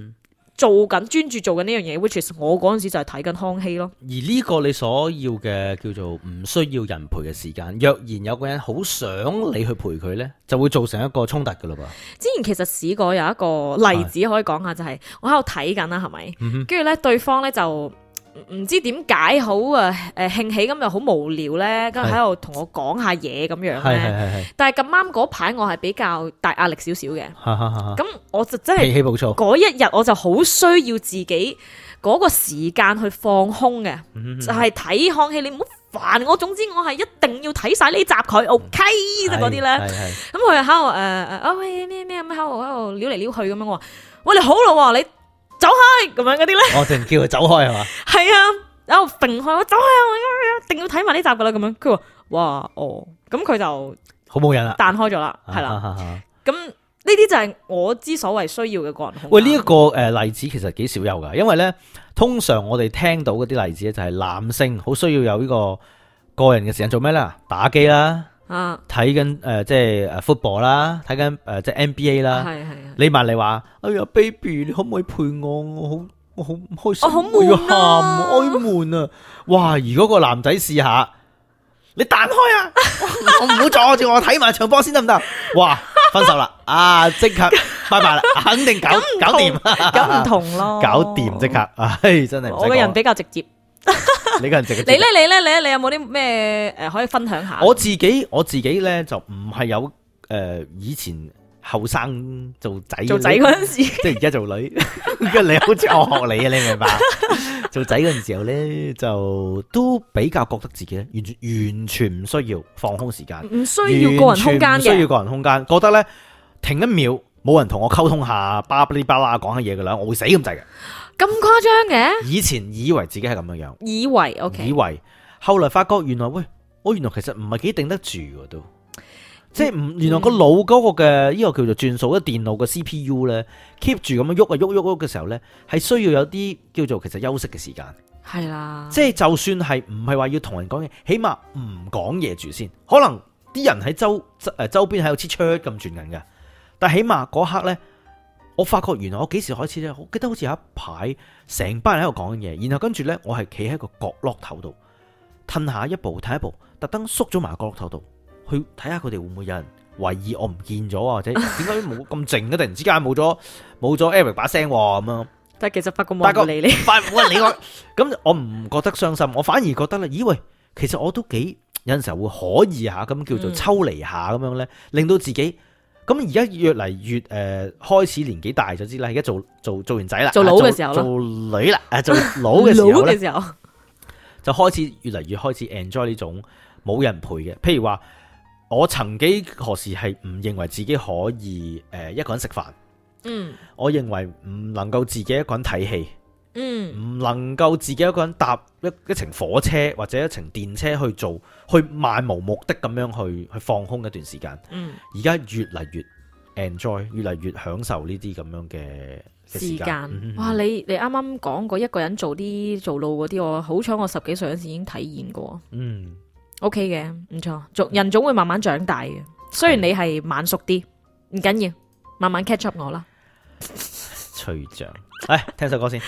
做緊專注做緊呢樣嘢 ，which is 我嗰陣時就係睇緊康熙咯。 而呢個你所要嘅叫做唔需要人陪嘅時間，若然有個人好想你去陪佢呢，就會造成一個衝突噶啦噃。 之前其實試過有一個例子可以講下，就係我喺度睇緊啦，係咪？跟住咧對方咧就唔知點解好啊誒興起咁又好無聊咧，跟住喺度同我講下嘢咁樣咧。但係咁啱嗰排我係比較大壓力少少嘅，咁我就真係脾氣暴躁。 嗰一日我就好需要自己嗰個時間去放空嘅， 嗯、 就係睇康熙，你唔好煩我。總之我係一定要睇晒呢集佢 OK 就嗰啲咧。咁佢喺度誒誒啊喂咩咩咁喺度喺度撩嚟撩去咁樣，我話喂，你好啦，你走開咁樣嗰啲咧。我淨叫佢走開係嘛？係啊，喺度揈開我走開，我一定要睇埋呢集噶啦咁樣。佢話哇哦，咁佢就好冇癮啦， 彈開咗啦，係啦。咁呢啲就係我之所謂需要嘅個人空間。喂， 呢、這、一個誒例子其實幾少有噶，因為咧通常我哋聽到嗰啲例子咧就係男性好需要有呢個個人嘅時間做咩咧？打機啦，啊，睇緊誒即係誒 football 啦，睇緊誒即係 N B A 啦。係係。你問你話，哎呀 baby， 你可唔可以陪我？我好我好唔開心，我好悶啊，哀悶啊！哇，如果個男仔試下，你彈開啊！我唔好阻住我睇埋場波先得唔得？哇！分手啦！啊，即刻拜拜啦，肯定搞搞掂， 咁唔同咯， 搞掂即刻，唉，真係。 我個人比較直接， 你個人直接。 你咧，你咧，你咧，你有冇啲咩誒可以分享下？ 我自己我自己咧就唔係有誒、呃、以前後生做仔做仔嗰陣時， 即係而家做女，跟你好似我學你啊，你明白？做仔嗰陣時候咧，就都比較覺得自己咧，完全完全唔需要放空時間， 唔需要個人空間嘅， 唔需要個人空間，覺得咧停一秒，冇人同我溝通下，巴哩巴啦講下嘢嘅啦，我會死咁滯嘅。 咁誇張嘅？以前以為自己係咁樣樣， 以為 OK， 以為，後來發覺原來喂，我原來其實唔係幾頂得住嘅都。即係唔，原來個腦嗰個嘅呢個叫做轉數，即電腦嘅 C P U 咧 keep 住咁樣喐啊喐喐喐嘅時候咧，係需要有啲叫做其實休息嘅時間。係啦，即係就算係唔係話要同人講嘢，起碼唔講嘢住先。可能啲人喺周誒周邊喺度切出咁轉緊嘅，但係起碼嗰刻咧，我發覺原來我幾時開始咧？我記得好似有一排成班人喺度講緊嘢，然後跟住咧我係企喺個角落頭度，褪下一步睇一步，特登縮咗埋角落頭度。去睇下佢哋會唔會有人懷疑我唔見咗啊？或者點解冇咁靜嘅？突然之間冇咗冇咗 Eric 把聲咁樣。但係其實發覺冇人理你，發冇人理我。咁我唔覺得傷心，我反而覺得咧，咦喂，其實我都幾有陣時候會可以下咁叫做抽離下咁樣咧，令到自己咁而家越嚟越誒、呃、開始年紀大咗之啦，而家做做做完仔啦，做佬嘅時候，做女啦，誒做佬嘅時候咧，時候就開始越嚟越開始 enjoy 呢種冇人陪嘅，譬如話。我曾幾何時係唔認為自己可以誒一個人食飯，嗯，我認為唔能夠自己一個人睇戲，嗯，唔能夠自己一個人搭一一程火車或者一程電車去做，去漫無目的咁樣去去放空一段時間，嗯，而家越嚟越 enjoy， 越嚟越享受呢啲咁樣嘅時間。嗯、哇！你你啱啱講過一個人做啲做路嗰啲，我好彩我十幾歲嗰時已經體驗過，嗯。O K 嘅，唔錯，總人總會慢慢長大嘅。雖然你係晚熟啲，唔緊要，慢慢 catch up 我啦。吹脹，嚟聽首歌先。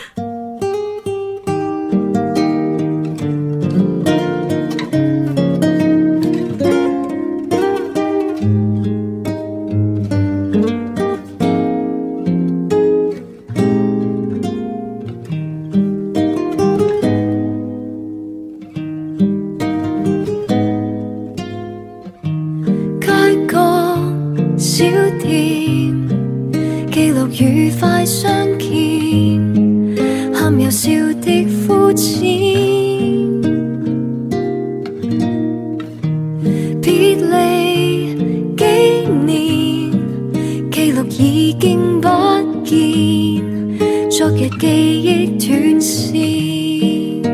愉快相見，喊又笑的膚淺，別離幾年，記錄已經不見，昨日記憶斷線，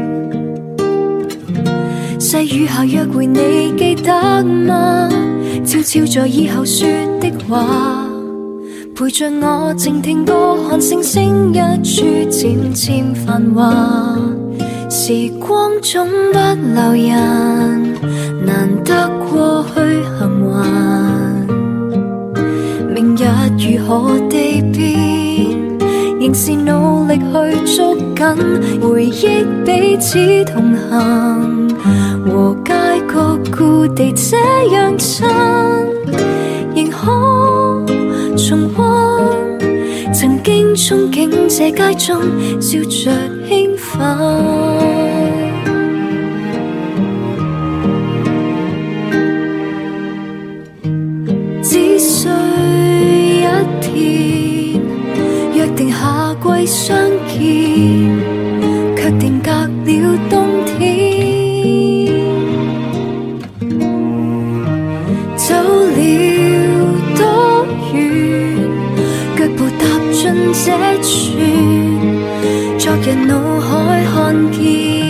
細雨下約會你記得嗎？悄悄在以後說的話，陪着我靜聽歌，看星星一處漸漸繁華。時光總不留人，難得過去幸運。明日如何地變， 仍是努力去捉緊回憶彼此同行，和街角故地這樣親，仍可重溫曾經憧憬這街中笑着興奮。只需一天約定夏季相見，卻定格了冬天。走了多遠，腳步踏進這串，昨日腦海看見。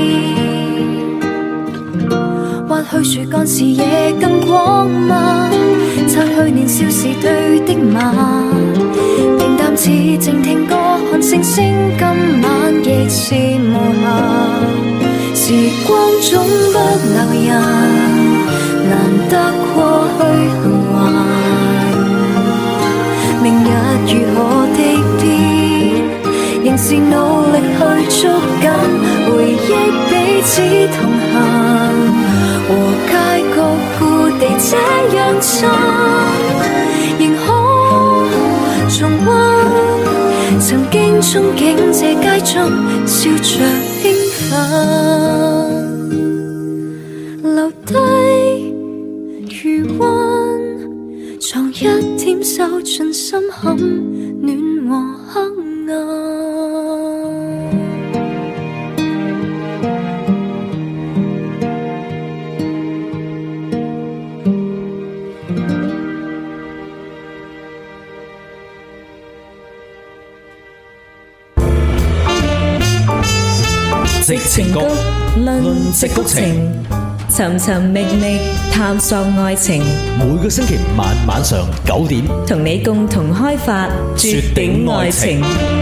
或許樹幹視野更廣嗎？擦去年少時對的罵，平淡似靜聽歌，看星星，今晚亦是無暇。時光總不留人，難得過去幸還。明日如何地變，仍是努力去捉緊回憶彼此同行。和街角故地這樣親，仍可重溫曾經憧憬這街中笑着興奮，留低餘溫，藏一點收進心坎，暖和黑暗。 矽情谷論矽谷情， 尋尋覓覓探索愛情， 每個星期五晚晚上九點， 同你共同開發絕頂愛情。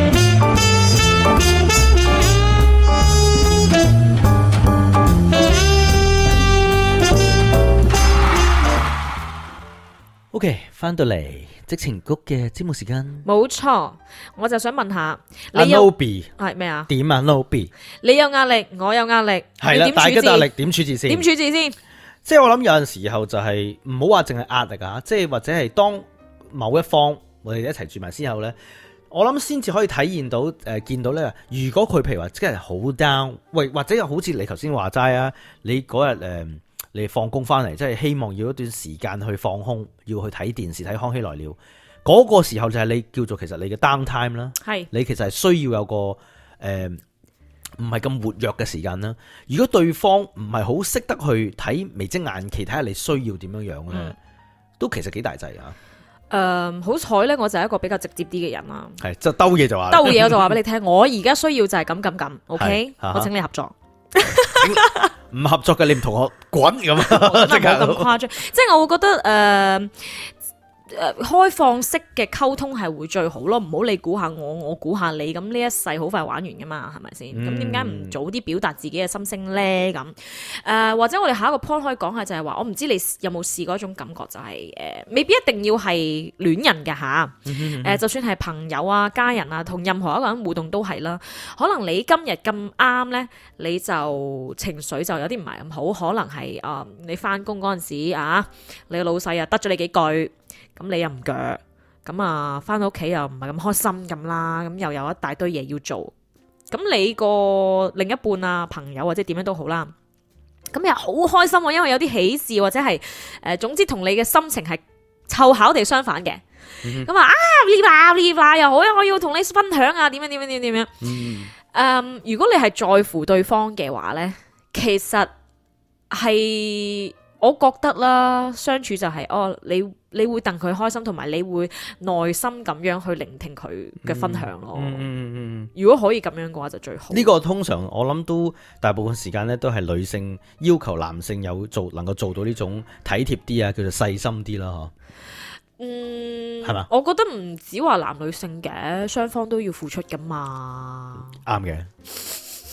OK， 翻到嚟矽情谷嘅節目時間， 冇錯，我就想問下你有 Nobi 係咩啊？ 點啊 Nobi？ 你有壓力，我有壓力， 係啦， 你點處大家都壓力置？ 點處置先？ 點處置先？ 即係我諗有陣時候就係唔好話淨係壓力啊，即係或者係當某一方我哋一齊住埋之後咧，我諗先至可以體現到誒、呃、見到咧，如果佢譬如話真係好 down，喂或者又好似你頭先話齋啊，你嗰日誒你放工翻嚟，即係希望要一段時間去放空，要去睇電視睇康熙來了，嗰、那個時候就係你叫做其實你嘅 down time 啦， 係你其實係需要有個誒唔係咁活躍嘅時間啦。如果對方唔係好識得去睇眉精眼企，睇下你需要點樣樣咧， 嗯、 都其實幾大劑啊。 誒、呃，好彩咧，我就係一個比較直接啲嘅人啦。 係就兜嘢就話， 兜嘢我就話俾你聽，我而家需要就係咁咁咁，OK，我請你合作。 唔合作嘅你唔同我滾咁， 即係冇咁誇張。即係我會覺得誒。呃誒、呃，開放式嘅溝通係會最好咯，唔好你估下我，我估下你，咁呢一世好快玩完噶嘛，係咪先？咁點解唔早啲表達自己嘅心聲呢？咁誒、呃，或者我哋下一個 point 可以講下就係話，我唔知你有冇試過一種感覺，就係、是、誒、呃，未必一定要係戀人嘅吓，誒、呃，就算係朋友啊、家人啊，同任何一個人互動都係啦。可能你今日咁啱呢，你就情緒就有啲唔係咁好，可能係誒、呃，你翻工嗰陣時啊，你個老細啊得咗你幾句。咁你又唔鋸，咁啊翻到屋企又唔係咁開心咁啦，咁又有一大堆嘢要做，咁你個另一半啊、朋友或者點樣都好啦，咁又好開心，因為有啲喜事或者係誒、呃，總之同你嘅心情係湊巧地相反嘅，咁、嗯、啊啊呢啦呢啦又好啊，我要同你分享啊，點樣點樣點樣點樣，誒、嗯嗯，如果你係在乎對方嘅話咧，其實係我覺得啦，相處就係、是、哦你。你會戥佢開心，同埋你會耐心咁樣去聆聽佢嘅分享咯。嗯嗯嗯，如果可以咁樣嘅話，就最好。呢個通常我諗都大部分時間咧，都係女性要求男性有做能夠做到呢種體貼啲啊，叫做細心啲啦，嗬。嗯，係嘛？我覺得唔止話男女性嘅，雙方都要付出噶嘛。啱嘅。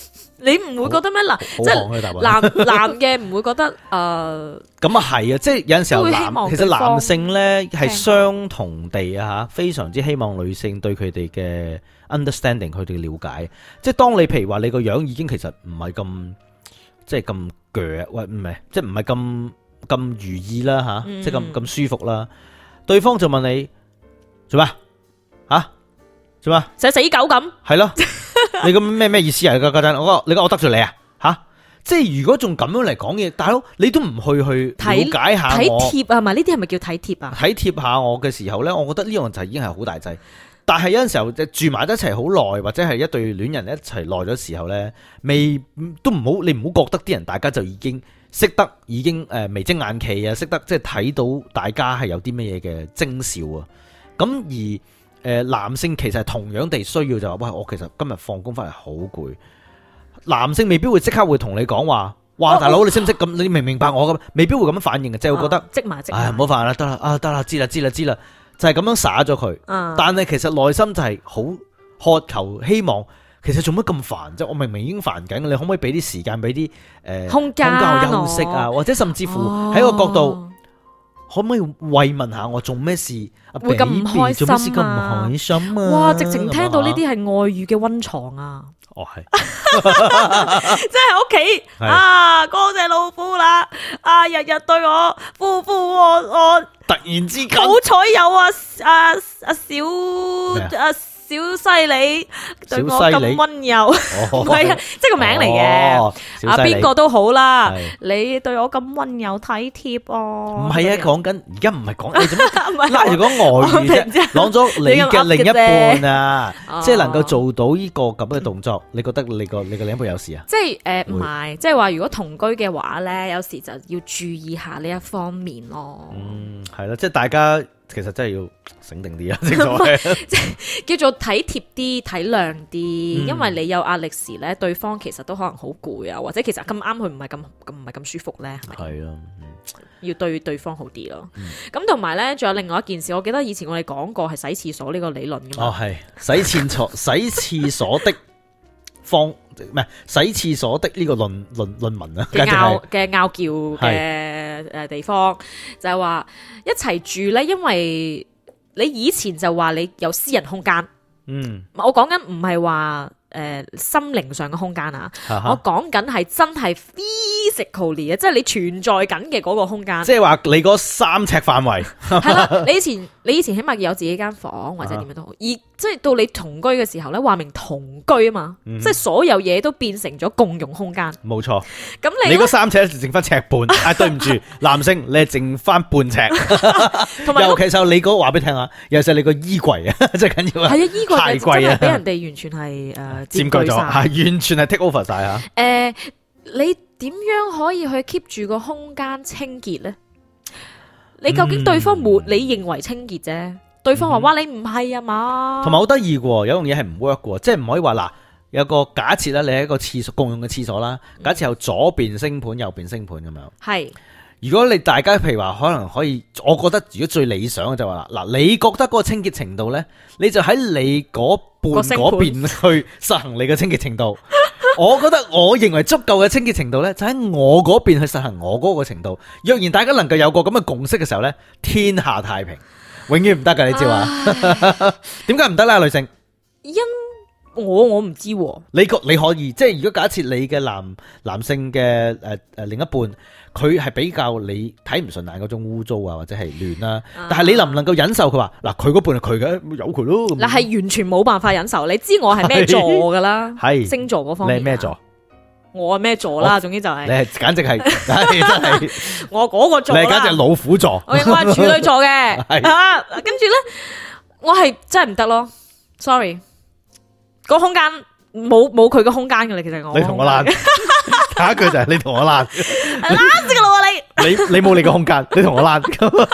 你唔會覺得咩？嗱，即係男男嘅唔會覺得誒， 咁啊係啊，即係有陣時候都會希男望其實男性咧係聽相同地啊吓，非常之希望女性對佢哋嘅 understanding，佢哋嘅了解。即係當你譬如話你個樣已經其實唔係咁即係咁鋸，喂唔係，即係唔係咁咁如意啦吓， 嗯即係咁咁舒服啦。對方就問你做咩吓？做咩？ 成死狗咁。 係咯，你咁咩咩意思啊？嗰陣我你覺得我得罪你啊？吓，即係如果仲咁樣嚟講嘢，大佬你都唔去去了解下體我， 貼啊嘛？呢啲係咪叫體貼啊？ 體貼下我嘅時候呢，我覺得呢樣就已經係好大劑。但係有陣時候住埋一齊好耐，或者係一對戀人一齊耐咗時候呢，未都唔好，你唔好覺得啲人大家就已經識得，已經誒眉精眼企啊，識得即係睇到大家係有啲乜嘢嘅徵兆啊。咁而誒，男性其實係同樣地需要就話，喂，我其實今日放工翻嚟好攰。男性未必會即刻會同你講話，哇，大佬你識唔識咁？你明唔明白我咁？未必會咁樣反應嘅，即係會覺得， 積埋積埋。 唉，唔好煩啦，得啦，啊，得啦，知啦，知啦，知啦，就係咁樣灑咗佢。 嗯但係其實內心就係好渴求，希望，其實做乜咁煩啫？我明明已經煩緊，你可唔可以俾啲時間，俾啲誒空間我休息啊？或者甚至乎喺個角度。可唔可以慰問下我做咩事？ 會咁唔開心啊做咩事咁唔開心啊？ 哇！直情聽到呢啲係愛語嘅溫床啊！ 哦係， 即係屋企係啊，嗰隻老虎啦，啊日日對我呼呼安安， 突然之間好彩有啊啊啊小咩啊啊小犀利對我小犀利咁溫柔，唔係啊，即係個名嚟嘅。 哦啊， 小犀利邊個都好啦係， 你對我咁溫柔體貼啊！ 唔係啊，講緊而家唔係講你做乜唔係拉住講外語我突然之間啫，講咗你嘅另一半啊哦， 即係能夠做到呢個咁嘅動作，你覺得你個你個另一半有事啊？ 即係誒唔係，即係話如果同居嘅話咧，有時就要注意下呢一方面咯。 嗯，係啦，即係大家其實真係要醒定啲啊，正所謂叫做體貼啲、體諒啲， 嗯因為你有壓力時咧，對方其實都可能好攰啊，或者其實咁啱佢唔係咁咁唔係咁舒服咧，係咪？ 係啊， 要對對方好啲咯。 嗯咁同埋咧，仲有另外一件事，我記得以前我哋講過係洗廁所呢個理論噶嘛。 哦係洗廁所洗廁所的方唔係洗廁所的呢個論論論文啊，簡直嘅拗係嘅拗撬嘅誒地方，就係話一齊住咧，因為你以前就話你有私人空間， 嗯， 我講緊唔係話誒心靈上嘅空間啊，我講緊係真係 physically 啊，即係你存在緊嘅嗰個空間。 即係話你嗰三尺範圍， 係啦，你以前你以前起碼有自己間房或者點樣都好，而即係到你同居嘅時候咧，話明同居啊嘛， 嗯即係所有嘢都變成咗共用空間。 冇錯。 咁你你嗰三尺剩翻尺半，啊對唔住，男性你係剩翻半尺， 同埋尤其是你嗰個話俾你聽下，尤其是你個衣櫃啊，最緊要啊， 係啊，衣櫃太就真貴啊係俾人哋完全係誒佔據咗， 佔據晒。 係完全係 take over 晒吓。 誒，你點樣可以去 keep 住個空間清潔咧？你究竟對方嗯冇你認為清潔啫，對方話哇你唔係啊嘛， 同埋好得意嘅，有樣嘢係唔 work 嘅，即係唔可以話嗱，有個假設啦，你喺一個廁所共用嘅廁所啦，假設有左邊星盤、右邊星盤咁樣。 係如果你大家譬如話可能可以，我覺得如果最理想嘅就係話嗱，你覺得嗰個清潔程度呢，你就喺你嗰半個星盤嗰邊去實行你嘅清潔程度。我覺得我認為足夠嘅清潔程度呢，就喺我嗰邊去實行我嗰個程度。若然大家能夠有個咁嘅共識嘅時候呢，天下太平，永遠唔得㗎，你知嘛？點解唔得咧？女性， 因我我唔知喎， 你個你可以，即係如果假設你嘅男男性嘅誒誒另一半，佢係比較你睇唔順眼嗰種污糟啊，或者係亂啦，但係你能唔能夠忍受佢話嗱，佢嗰半係佢嘅，由佢咯。 嗱係完全冇辦法忍受。你知我係咩座噶啦？ 係星座嗰方面， 你係咩座？ 我係咩座啦？總之就係你係簡直係，係真係， 我嗰個座啦。 你係簡直係老虎座。 我應該係處女座嘅， 係啊，跟住咧，我係真係唔得咯，sorry，個空間冇冇佢嘅空間嘅啦，其實我你同我爛，下一句就係你同我爛， 爛死個佬啊你！ 你你冇你嘅空間，你同我爛，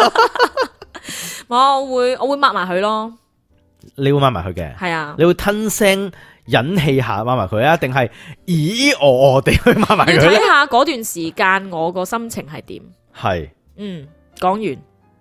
我會我會抹埋佢咯， 你會抹埋佢嘅， 係啊， 你會吞聲忍氣下抹埋佢啊，定係咦我我地去抹埋要佢咧？ 睇下嗰段時間我個心情係點。 係。 嗯，講完。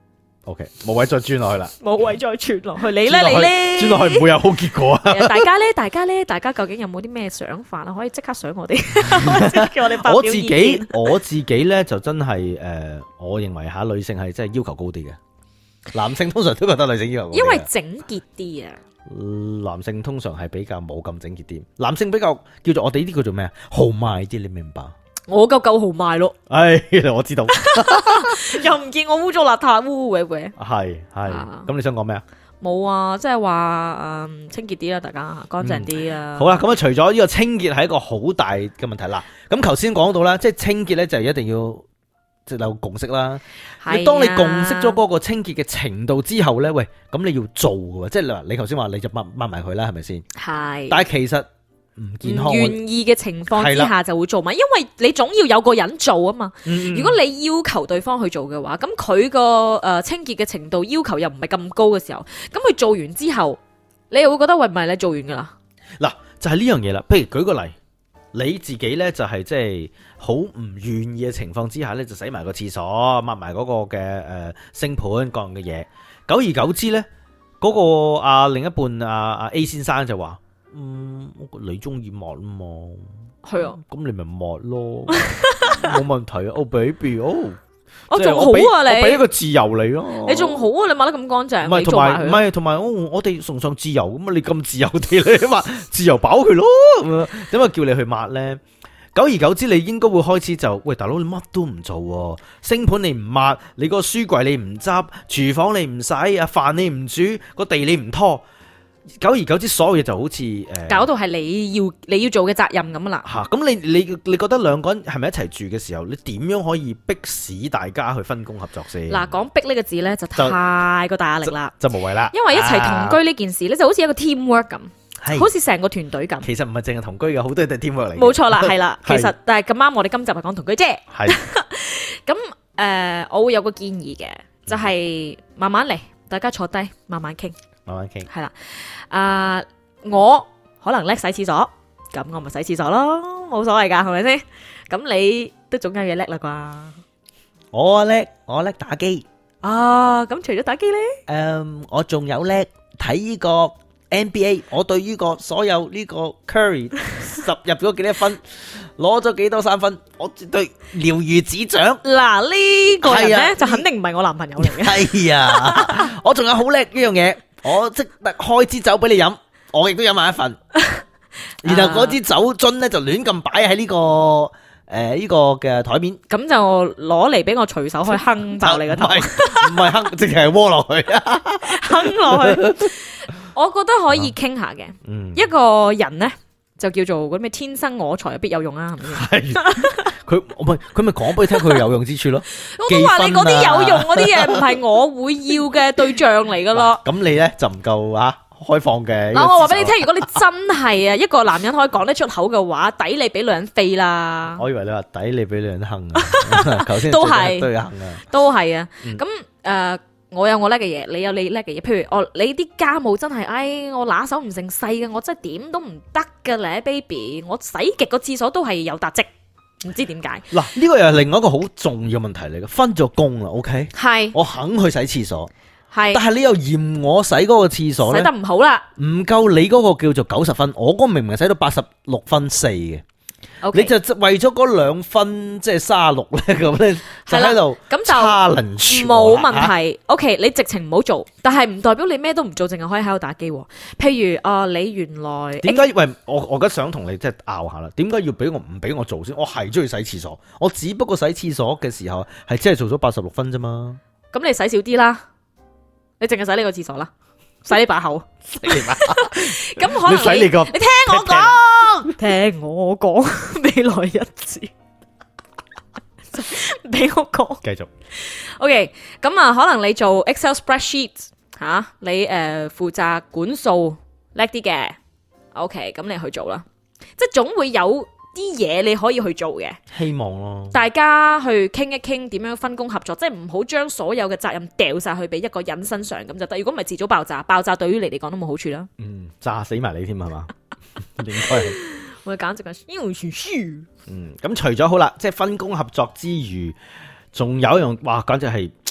OK， 無謂再轉落去啦， 冇謂再傳落去。你咧，你咧， 轉落去唔會有好結果啊！ 大家咧，大家咧，大家究竟有冇啲咩想法啊？可以即刻想我哋，叫我哋發我自表意見己我自己咧就真係誒，我認為嚇女性係真係要求高啲嘅，男性通常都覺得女性要求高啲嘅， 因為整潔啲啊。 男性通常係比較冇咁整潔啲，男性比較叫做我哋呢啲叫做咩啊？豪邁啲，你明白？ 我夠夠豪邁咯， 唉，我知道， 又唔見我污糟邋遢，污污穢穢。 係係， 啊咁你想講咩啊？ 冇啊，即係話誒清潔啲啦，大家乾淨啲啊。 好啦，咁啊，除咗呢個清潔係一個好大嘅問題啦，咁頭先講到啦，即係清潔咧就一定要即係有共識啦。 係啊， 當你共識咗嗰個清潔嘅程度之後咧，喂，咁你要做嘅，即係嗱，你頭先話你就抹抹埋佢啦，係咪先？ 係。 但係其實唔健康， 唔願意嘅情況之係下就會做嘛，因為你總要有個人做啊嘛。 嗯如果你要求對方去做嘅話，咁佢個誒清潔嘅程度要求又唔係咁高嘅時候，咁佢做完之後，你又會覺得喂，唔係你做完噶啦。 嗱，就係呢樣嘢啦。譬如舉個例，你自己咧就係即係好唔願意嘅情況之下咧，就洗埋個廁所，抹埋嗰個嘅誒星盤各樣嘅嘢。久而久之咧，嗰、個啊另一半啊啊 A 先生就話：嗯，你中意抹啊嘛， 係啊， 咁你咪抹咯，冇問題啊。哦 baby，哦， 我即係仲好啊俾我俾一你， 個自由你咯。 你仲好啊，你抹得咁乾淨， 唔係同你做埋佢。 埋唔係同埋，哦我哋崇尚自由咁啊！你咁自由地你抹自由飽佢咯，咁樣點解叫你去抹咧？久而久之，你應該會開始就喂，大佬你乜都唔做喎，星盤你唔抹，你個書櫃你唔執，廚房你唔洗，啊飯你唔煮，個地你唔拖。久而久之，所有嘢就好似誒， 搞到係你要你要做嘅責任咁啦。 吓咁你你你覺得兩個人係咪一齊住嘅時候，你點樣可以迫使大家去分工合作先？ 嗱，講逼呢個字咧就太過大壓力啦， 就無謂啦， 因為一齊同居呢件事咧就好似一個 teamwork 咁， 係好似成個團隊咁。 其實唔係淨係同居嘅，好多嘢都係 teamwork 嚟嘅。 冇錯啦，係啦，其係實但係咁啱我哋今集係講同居啫。 係咁誒、呃我會有個建議嘅，就係、慢慢嚟，大家坐低慢慢傾， 慢慢傾。 係啦。啊、我可能叻洗廁所，咁我咪洗廁所咯，冇所謂㗎，係咪先？咁你都總有嘢叻啦啩？ 我叻，我叻打機。 啊，咁除咗打機咧， 誒，我仲有叻睇呢個 N B A。我對呢個所有呢個 Curry 十入咗幾多分，攞咗幾多三分，我絕對了如指掌。 嗱呢、個人係啊咧就肯定唔係我男朋友嚟嘅。 係啊，我仲有好叻呢樣嘢，我即刻開支酒俾你飲，我亦都飲埋一份。然後嗰支酒樽咧就亂咁擺喺呢個誒呢個嘅台面。 咁就攞嚟俾我隨手去哼爆你個頭唔，係唔係哼，直情係窩落去。 哼落去。我覺得可以傾下嘅。 嗯， 一個人咧就叫做嗰咩天生我材必有用啦，係咪先？ 係佢唔係佢咪講俾你聽佢有用之處咯。 我都話你嗰啲有用嗰啲嘢唔係我會要嘅對象嚟噶咯。 咁你咧就唔夠啊開放嘅。 嗱，我話俾你聽，如果你真係啊一個男人可以講得出口嘅話，抵你俾女人飛啦， 我以為你話抵你俾女人坑啊，頭先都係都要坑啊。 都係啊。 嗯咁誒，我有我叻嘅嘢，你有你叻嘅嘢。譬如我你啲家務真係，唉，我拿手唔成勢嘅，我真係點都唔得嘅咧，baby。我洗極個廁所都係有笪跡，唔知點解。 嗱，呢個又係另外一個好重要問題嚟嘅，分咗工啦，OK， 係我肯去洗廁所，但係係你又嫌我洗嗰個廁所洗得咧唔好啦。 唔夠你嗰個叫做九十分，我嗰個明明係洗到八十六分四嘅。 OK， 你就為咗嗰兩分即係三十六咧，咁咧就喺度咁就 challenge 冇我啦問題。OK，你直情唔好做，但係唔代表你咩都唔做，淨係可以喺度打機喎。譬如啊、你原來點解？喂，我我而家想同你即係拗下啦。點解要俾我唔俾我做先？我係中意洗廁所，我只不過洗廁所嘅時候係只係做咗八十六分啫嘛。 咁你洗少啲啦，你淨係洗呢個廁所啦，洗呢把口。 洗你把咁可能你洗你個你聽我講，聽我講，未來日子，俾我講。 繼續 OK，咁啊，可能你做 Excel spreadsheet 吓、你誒、呃、負責管數叻啲嘅，OK，咁你去做啦，即係總會有啲嘢你可以去做嘅， 希望咯。 大家去傾一傾點樣分工合作，即係唔好將所有嘅責任掉晒去俾一個人身上咁就得。如果唔係遲早爆炸，爆炸對於你嚟講都冇好處啦。 嗯，炸死埋你添係嘛？應該係。 我哋簡直係因為全輸。 嗯，咁除咗好啦，即係分工合作之餘，仲有一樣，哇，簡直係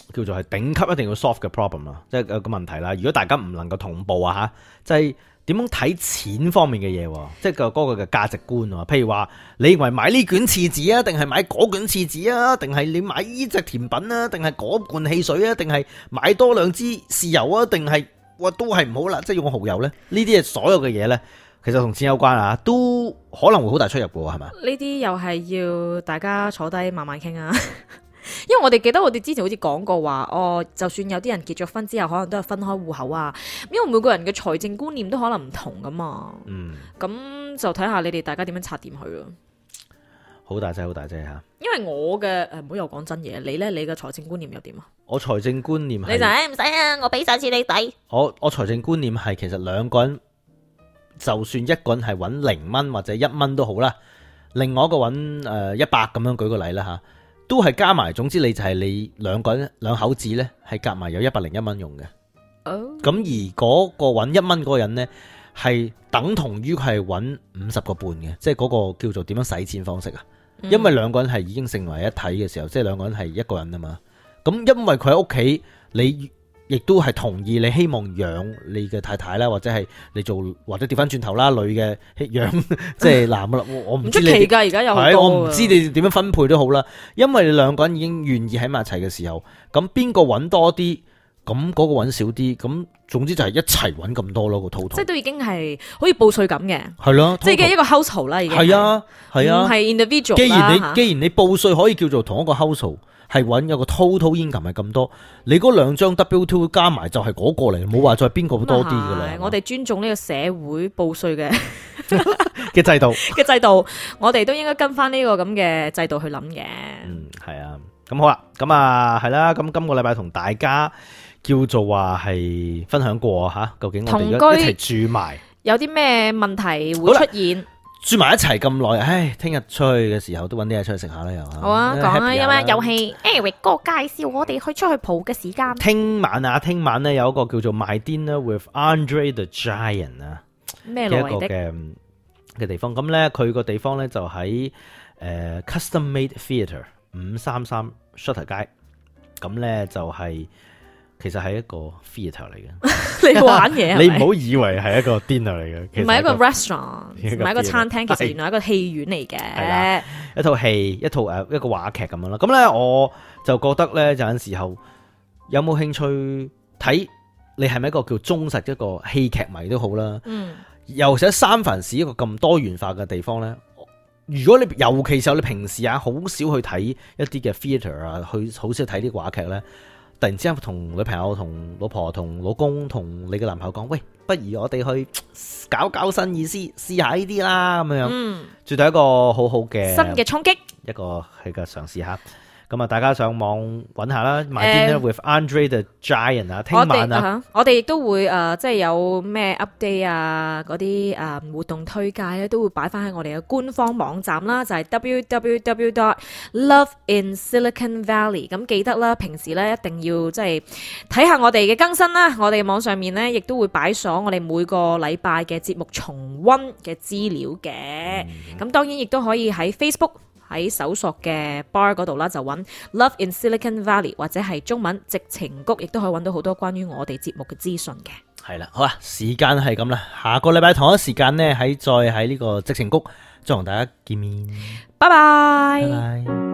叫做係頂級一定要 solve 嘅 problem 啦，即係有個問題啦。如果大家唔能夠同步啊嚇，就係、是、點樣睇錢方面嘅嘢，即係個嗰個嘅價值觀啊。譬如話，你認為買呢卷廁紙啊，定係買嗰卷廁紙啊，定係你買呢隻甜品啊，定係嗰罐汽水啊，定係買多兩支豉油啊，定係哇都係唔好啦，即係用蠔油咧。呢啲係所有嘅嘢咧，其實同錢有關啊，都可能會好大出入嘅喎，係咪？ 呢啲又係要大家坐低慢慢傾啊。因為我哋記得我哋之前好似講過話，哦，就算有啲人結咗婚之後，可能都係分開戶口啊。因為每個人嘅財政觀念都可能唔同噶嘛。嗯，咁就睇下你哋大家點樣拆掂佢咯。 好大劑，好大劑吓。 因為我嘅誒，唔好又講真嘢，你咧，你嘅財政觀念又點啊？ 我財政觀念係， 你就誒唔使啊，我俾晒錢你抵。 我我財政觀念係，其實兩個人就算一個人係搵零蚊或者一蚊都好啦，另外一個搵誒一百咁樣，舉個例啦吓。都係加埋，總之你就係你兩個人兩口子呢，係夾埋有一百零一蚊用嘅。咁、oh. 而嗰個揾一蚊嗰個人呢，係等同於佢係揾五十個半嘅，即係嗰個叫做點樣使錢方式啊。Mm. 因為兩個人係已經成為一體嘅時候，即係兩個人係一個人啊嘛。咁因為佢喺屋企，你亦都係同意你希望養你嘅太太啦，或者係你做，或者調翻轉頭啦，女嘅養即係男啦。我唔知你唔出奇㗎，而家有好多，我唔知你點樣分配都好啦。因為你兩個人已經願意喺埋一齊嘅時候，咁邊個揾多啲，咁嗰個揾少啲，咁總之就係一齊揾咁多咯個 total。即係都已經係好似報稅咁嘅，係咯，即係一個 household 啦，已經係啊係啊，唔係 individual。既然你既然你報稅可以叫做同一個 household。係揾有個 total income 係咁多，你嗰兩張 W two 加埋就係嗰個嚟，冇話再邊個多啲噶啦。我哋尊重呢個社會報稅嘅嘅制度嘅制度，我哋都應該跟翻呢個咁嘅制度去諗嘅。嗯，係啊，咁好啦，咁啊係啦，咁今個禮拜同大家叫做話係分享過吓，究竟我哋一齊住埋有啲咩問題會出現？住埋一齊咁耐，唉，聽日出去嘅時候都揾啲嘢出去食下啦，又好啊，講啊，有咩遊戲 Eric 哥介紹我哋去出去蒲嘅時間。聽晚啊，聽晚咧有一個叫做 My Dinner with Andre the Giant 啊，咩來的嘅嘅地方。咁咧佢個地方咧就喺誒、呃、Custom Made Theatre 五三三 Shutter 街。咁咧就係、是。其實係一個 theatre 嚟嘅，你玩嘢，你唔好以為係一個 dinner 嚟嘅，唔係一個 restaurant，唔係一個餐廳，其實原來係一個戲院嚟嘅，一套戲，一套誒一個話劇咁樣啦。咁咧我就覺得咧，有陣時候有冇興趣睇？你係咪一個叫忠實一個戲劇迷都好啦。嗯，尤其喺三藩市一個咁多元化嘅地方咧，如果你尤其是你平時啊好少去睇一啲嘅 theatre 啊，去好少睇啲話劇咧。突然之間同女朋友、同老婆、同老公、同你嘅男朋友講，喂，不如我哋去搞搞新意思，試下呢啲啦，咁樣，嗯，絕對係一個好好嘅新嘅衝擊，一個係嘅嘗試下。咁啊，大家上網揾下啦 ，My Dinner with Andre the Giant 啊，聽晚啊，我哋亦都會誒、呃，即係有咩 update 啊，嗰啲誒活動推介咧，都會擺翻喺我哋嘅官方網站啦，就係、是、w w w dot love in silicon valley。咁記得啦，平時咧一定要即係睇下我哋嘅更新啦，我哋網上面咧亦都會擺鎖我哋每個禮拜嘅節目重溫嘅資料嘅。咁、嗯、當然亦都可以喺 Facebook。喺搜索嘅 bar 嗰度啦，就揾 Love in Silicon Valley 或者係中文矽情谷，亦都可以揾到好多關於我哋節目嘅資訊嘅。係啦，好啦，時間係咁啦，下個禮拜同一時間呢，喺再喺呢個矽情谷再同大家見面。拜拜。拜拜。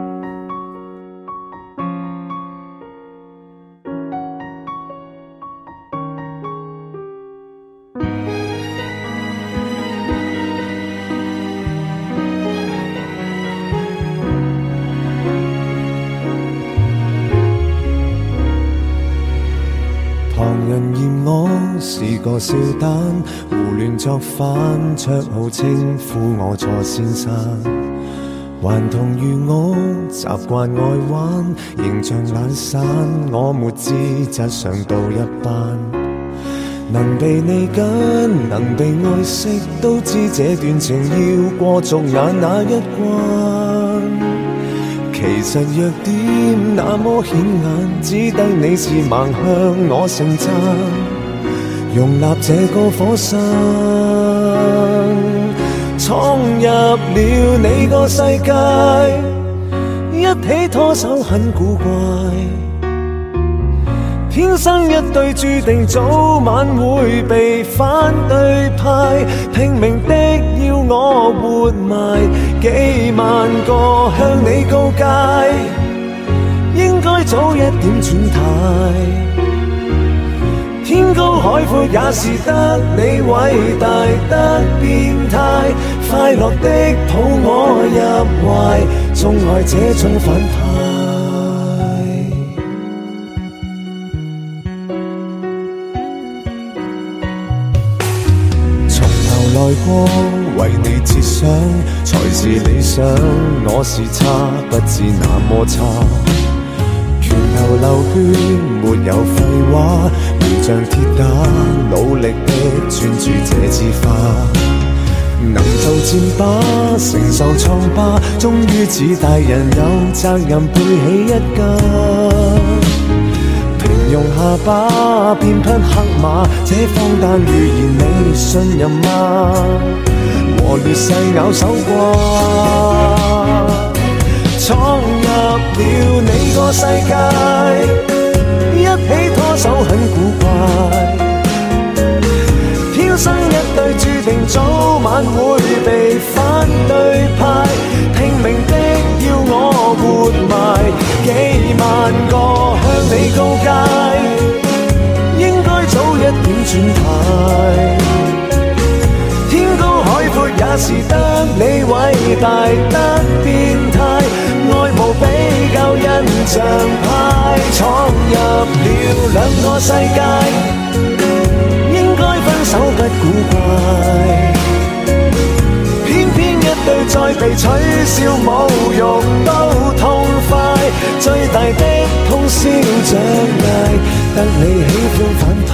人嫌我是個笑彈，胡亂作反，綽號稱呼我錯先生。還同如我習慣愛玩，形象懶散，我沒資質上到一班。能被你跟，能被愛惜，都知這段情要過俗眼那一關。其實弱點那麼顯眼，只得你是盲向我盛讚，容納這個火山，闖入了你個世界，一起拖手很古怪， 天生一對注定早晚會被反對派，拼命的要我活埋幾萬個向你告誡，應該早一點轉態。天高海闊也是得你偉大得變態，快樂的抱我入懷，縱愛這種反派。來過為你設想，才是理想。我是差，不知那麼差。拳頭流血，沒有廢話，面像鐵打，努力的專注這支花。能做箭靶，承受創疤，終於似大人有責任背起一家。用下巴便匹黑馬，這荒誕預言你信任嗎？和劣勢咬手瓜，闖入了你個世界，一起拖手很古怪。天生一對注定早晚會被反對派，拼命的要我活埋幾萬個向你告誡，應該早一點轉態。天高海闊也是得你偉大得變態，愛無比較印象派，闖入了兩個世界，應該分手不古怪。偏偏一對再被取笑侮辱都痛快，最大的通宵障礙，得你喜歡反派。